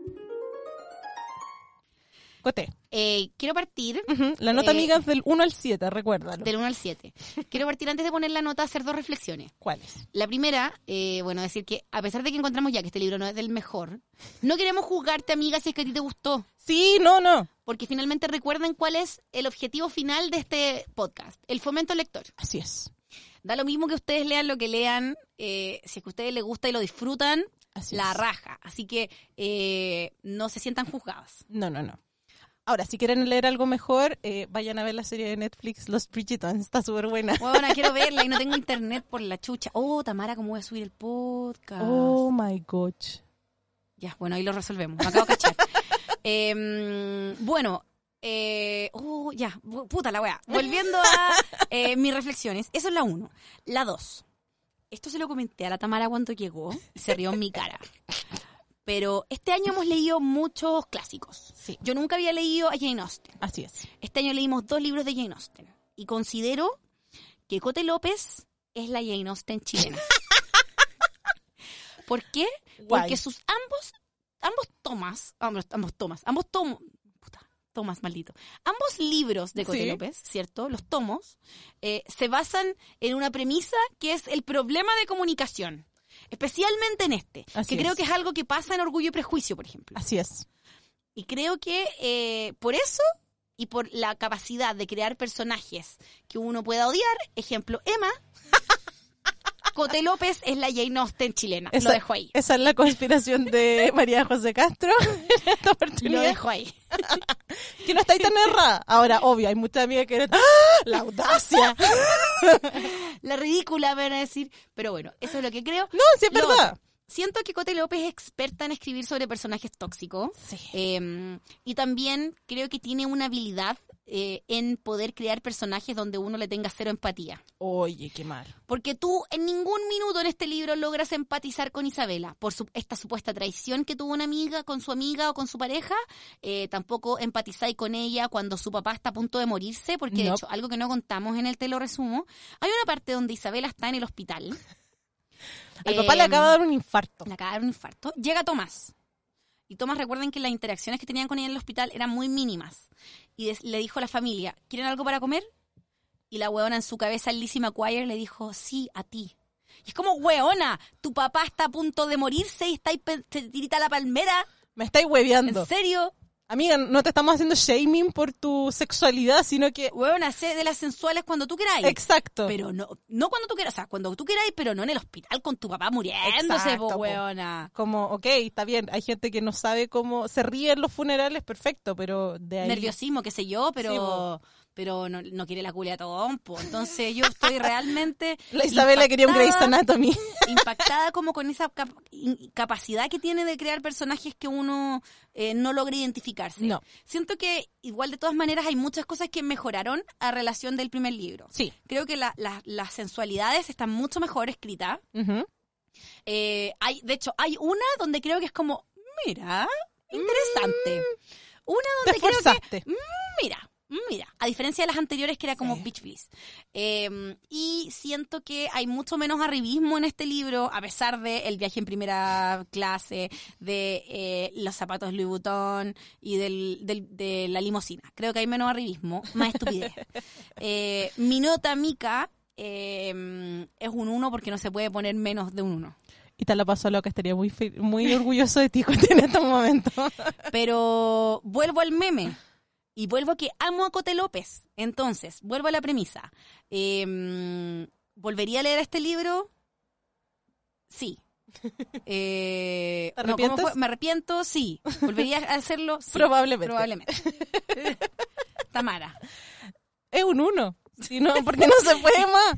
Coté. Quiero partir La nota amiga es del 1 al 7, recuérdalo. del 1 al 7. Quiero partir antes de poner la nota a hacer dos reflexiones. ¿Cuáles? La primera, decir que a pesar de que encontramos ya que este libro no es del mejor, no queremos juzgarte, amiga, si es que a ti te gustó. Sí, no. Porque finalmente recuerden cuál es el objetivo final de este podcast, el fomento al lector. Así es. Da lo mismo que ustedes lean lo que lean, si es que a ustedes les gusta y lo disfrutan, Así la es. raja. Así que no se sientan juzgadas. No. Ahora, si quieren leer algo mejor, vayan a ver la serie de Netflix, Los Bridgerton. Está súper buena. Bueno, quiero verla y no tengo internet por la chucha. Oh, Tamara, ¿cómo voy a subir el podcast? Oh, my gosh. Ya, bueno, ahí lo resolvemos. Me acabo de cachar. Puta la weá. Volviendo a mis reflexiones. Eso es la 1. La 2. Esto se lo comenté a la Tamara cuando llegó. Se rió en mi cara. Pero este año hemos leído muchos clásicos. Sí. Yo nunca había leído a Jane Austen. Así es. Este año leímos 2 libros de Jane Austen. Y considero que Cote López es la Jane Austen chilena. ¿Por qué? Guay. Porque sus ambos libros de Cote Sí. López, ¿cierto? Los tomos, se basan en una premisa que es el problema de comunicación. Especialmente en este, Así que creo es. que es algo que pasa en Orgullo y Prejuicio, por ejemplo. Así es. Y creo que por eso y por la capacidad de crear personajes que uno pueda odiar, ejemplo, Emma, Cote López es la Jane Austen chilena. Lo dejo ahí. Esa es la conspiración de María José Castro en esta Lo oportunidad. dejo ahí. Que no está ahí tan errada. Ahora, obvio, hay muchas amigas que... ¡Ah! ¡La audacia! La ridícula, me van a decir. Pero bueno, eso es lo que creo. No, sí es Lo verdad. otro, siento que Cote López es experta en escribir sobre personajes tóxicos. Sí. Y también creo que tiene una habilidad en poder crear personajes donde uno le tenga cero empatía. Oye, qué mal. Porque tú en ningún minuto en este libro logras empatizar con Isabela por esta supuesta traición que tuvo una amiga con su amiga o con su pareja. Tampoco empatizáis con ella cuando su papá está a punto de morirse, porque de No. hecho, algo que no contamos en el Te lo resumo, hay una parte donde Isabela está en el hospital. Al papá le acaba de dar un infarto. Le acaba de dar un infarto. Llega Tomás. Y Thomas, recuerden que las interacciones que tenían con ella en el hospital eran muy mínimas. Y le dijo a la familia, ¿quieren algo para comer? Y la huevona en su cabeza, Lizzie McGuire, le dijo, sí, a ti. Y es como, huevona, tu papá está a punto de morirse y está ahí tirita a la palmera. Me estáis hueveando. ¿En serio? Amiga, no te estamos haciendo shaming por tu sexualidad, sino que... Huevona, sé de las sensuales cuando tú queráis. Exacto. Pero no cuando tú quieras, o sea, cuando tú queráis, pero no en el hospital con tu papá muriéndose, po, huevona. Como, ok, está bien, hay gente que no sabe cómo... Se ríe en los funerales, perfecto, pero de ahí... Nerviosismo, qué sé yo, pero... Sí, pero no quiere la culia po. Entonces yo estoy realmente... La Isabela quería un Grey's Anatomy. Impactada como con esa capacidad que tiene de crear personajes que uno no logra identificarse. No. Siento que igual de todas maneras hay muchas cosas que mejoraron a relación del primer libro. Sí. Creo que las sensualidades están mucho mejor escritas. Uh-huh. De hecho, hay una donde creo que es como, mira, interesante. Una donde Te esforzaste. creo que, mira, a diferencia de las anteriores que era como Bitch Please. Y siento que hay mucho menos arribismo en este libro, a pesar de el viaje en primera clase, de los zapatos Louis Vuitton y de la limusina. Creo que hay menos arribismo, más estupidez. Mi nota, Mica, es un 1 porque no se puede poner menos de un 1. Y te la pasó loca, estaría muy orgulloso de ti en estos momentos. Pero vuelvo al meme. Y vuelvo a que amo a Cote López. Entonces, vuelvo a la premisa. ¿Volvería a leer este libro? Sí. ¿Te arrepientes? ¿Cómo fue? ¿Me arrepiento? Sí. ¿Volvería a hacerlo? Sí. Probablemente. Tamara. Es un 1. Si no, porque no se puede más.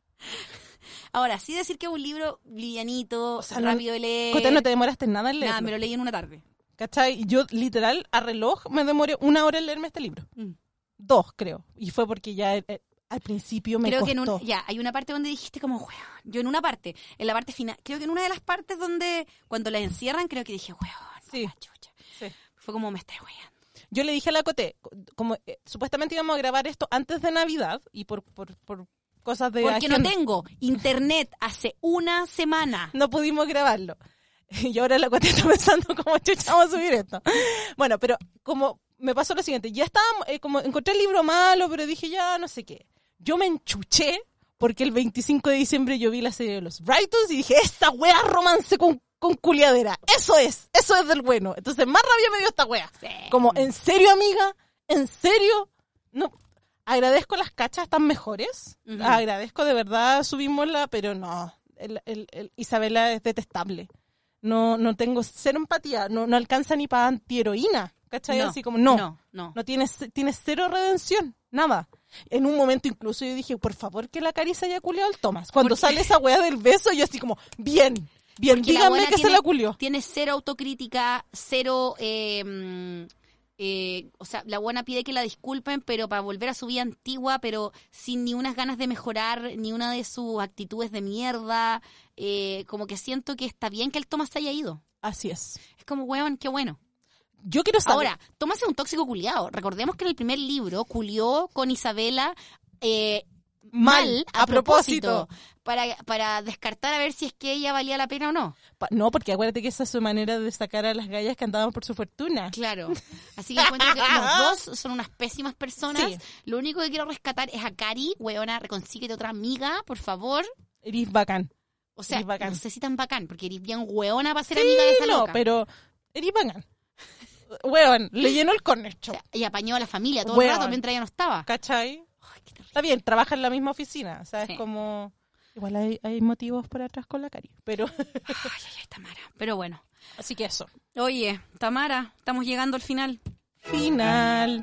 Ahora, sí decir que es un libro livianito, O sea, rápido de leer. Cote, no te demoraste nada en leerlo. Nada, me lo leí en una tarde. ¿Cachai? Yo, literal, a reloj, me demoré 1 hora en leerme este libro. 2, creo. Y fue porque ya al principio me creo costó. Que hay una parte donde dijiste como, weón. Yo en la parte final, creo que en una de las partes donde, cuando la encierran, creo que dije, weón, Sí. la chucha. Sí. Fue como, me estoy weando. Yo le dije a la Coté, como supuestamente íbamos a grabar esto antes de Navidad, y por cosas de Porque no agenda, tengo internet hace una semana. no pudimos grabarlo. Y ahora la Coté está pensando cómo chucha vamos a subir esto. Bueno, pero como me pasó lo siguiente, ya estábamos, como encontré el libro malo, pero dije ya no sé qué. Yo me enchuché porque el 25 de diciembre yo vi la serie de los Brightons y dije, esta wea romance con culiadera. Eso es del bueno. Entonces más rabia me dio esta wea. Sí. Como, ¿en serio, amiga? ¿En serio? No. Agradezco las cachas, están mejores. Uh-huh. Agradezco de verdad, subimosla, pero no. El Isabela es detestable. No tengo cero empatía. No alcanza ni para antiheroína. ¿Cachai? Así como, no tiene cero redención. Nada. En un momento incluso yo dije, por favor que la Cari se haya culiado al Thomas. Cuando sale esa wea del beso, yo así como, bien, díganme que se la culió. Tiene cero autocrítica, cero... o sea, la buena pide que la disculpen, pero para volver a su vida antigua, pero sin ni unas ganas de mejorar, ni una de sus actitudes de mierda. Como que siento que está bien que el Thomas se haya ido. Así es. Es como, weón, qué bueno. Yo quiero saber. Ahora, Thomas es un tóxico culiado. Recordemos que en el primer libro culió con Isabela mal a propósito. Para descartar a ver si es que ella valía la pena o no. No, porque acuérdate que esa es su manera de sacar a las gallas que andaban por su fortuna. Claro. Así que encuentro que los dos son unas pésimas personas. Sí. Lo único que quiero rescatar es a Cari. Weona, reconcíguete otra amiga, por favor. Eres bacán. O sea, bacán. no sé si tan bacán, porque eres bien weona para ser amiga de esa loca. No, pero eres bacán. Weón, le llenó el cornecho. O sea, y apañó a la familia todo el rato mientras ella no estaba. ¿Cachai? Ay, qué terrible. Está bien, trabaja en la misma oficina. O sea, Sí. es como... Igual hay motivos por atrás con la Cari, pero... Ay, Tamara. Pero bueno. Así que eso. Oye, Tamara, estamos llegando al final. Final.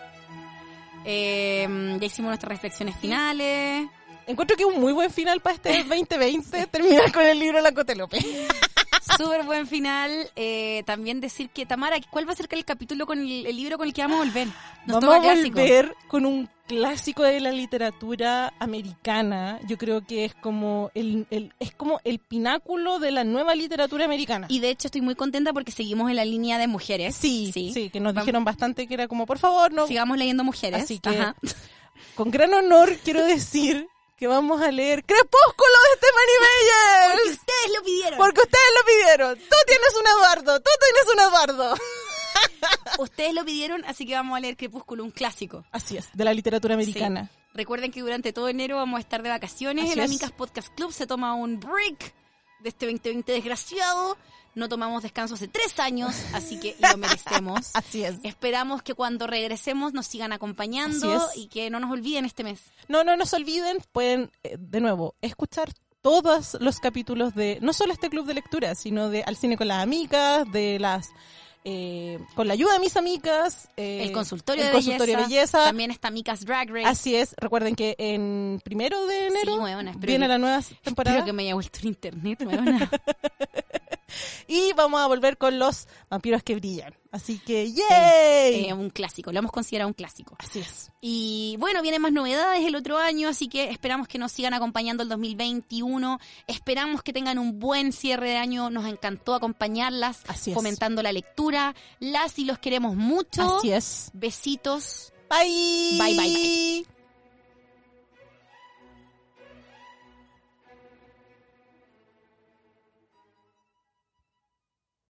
Ya hicimos nuestras reflexiones finales. Encuentro que es un muy buen final para este 2020 terminar con el libro La Cote López. Súper buen final. También decir que, Tamara, ¿cuál va a ser el capítulo con el libro con el que vamos a volver? Nos Vamos toca a clásico. volver con un clásico de la literatura americana. Yo creo que es como el pináculo de la nueva literatura americana. Y de hecho estoy muy contenta porque seguimos en la línea de mujeres. Sí, que nos dijeron bastante que era como, por favor, no. Sigamos leyendo mujeres. Así que, Ajá. con gran honor, quiero decir que vamos a leer Crepúsculo de Stephanie Meyer. Porque ustedes lo pidieron. Porque ustedes lo pidieron. Tú tienes un Eduardo, tú tienes un Eduardo. Ustedes lo pidieron, así que vamos a leer Crepúsculo, un clásico. Así es, de la literatura americana. Sí. Recuerden que durante todo enero vamos a estar de vacaciones. Así El es. Amigas Podcast Club se toma un break de este 2020 desgraciado. No tomamos descanso hace 3 años, así que lo merecemos. Así es. Esperamos que cuando regresemos nos sigan acompañando Así es. y que no nos olviden este mes. No nos olviden, pueden, de nuevo, escuchar todos los capítulos de, no solo este club de lectura, sino de Al Cine con las Amigas, de las... con la ayuda de mis amigas, El consultorio, el de, consultorio belleza, de belleza. También está Micas Drag Race. Así es, recuerden que en 1 de enero Sí, huevona, espero viene que- la nueva temporada. Espero que me haya vuelto en internet, huevona. Y vamos a volver con los vampiros que brillan. Así que ¡yay! Un clásico, lo hemos considerado un clásico. Así es. Y bueno, vienen más novedades el otro año, así que esperamos que nos sigan acompañando el 2021. Esperamos que tengan un buen cierre de año. Nos encantó acompañarlas, Así es. fomentando la lectura. Las y los queremos mucho. Así es. Besitos. Bye. Bye, bye, bye.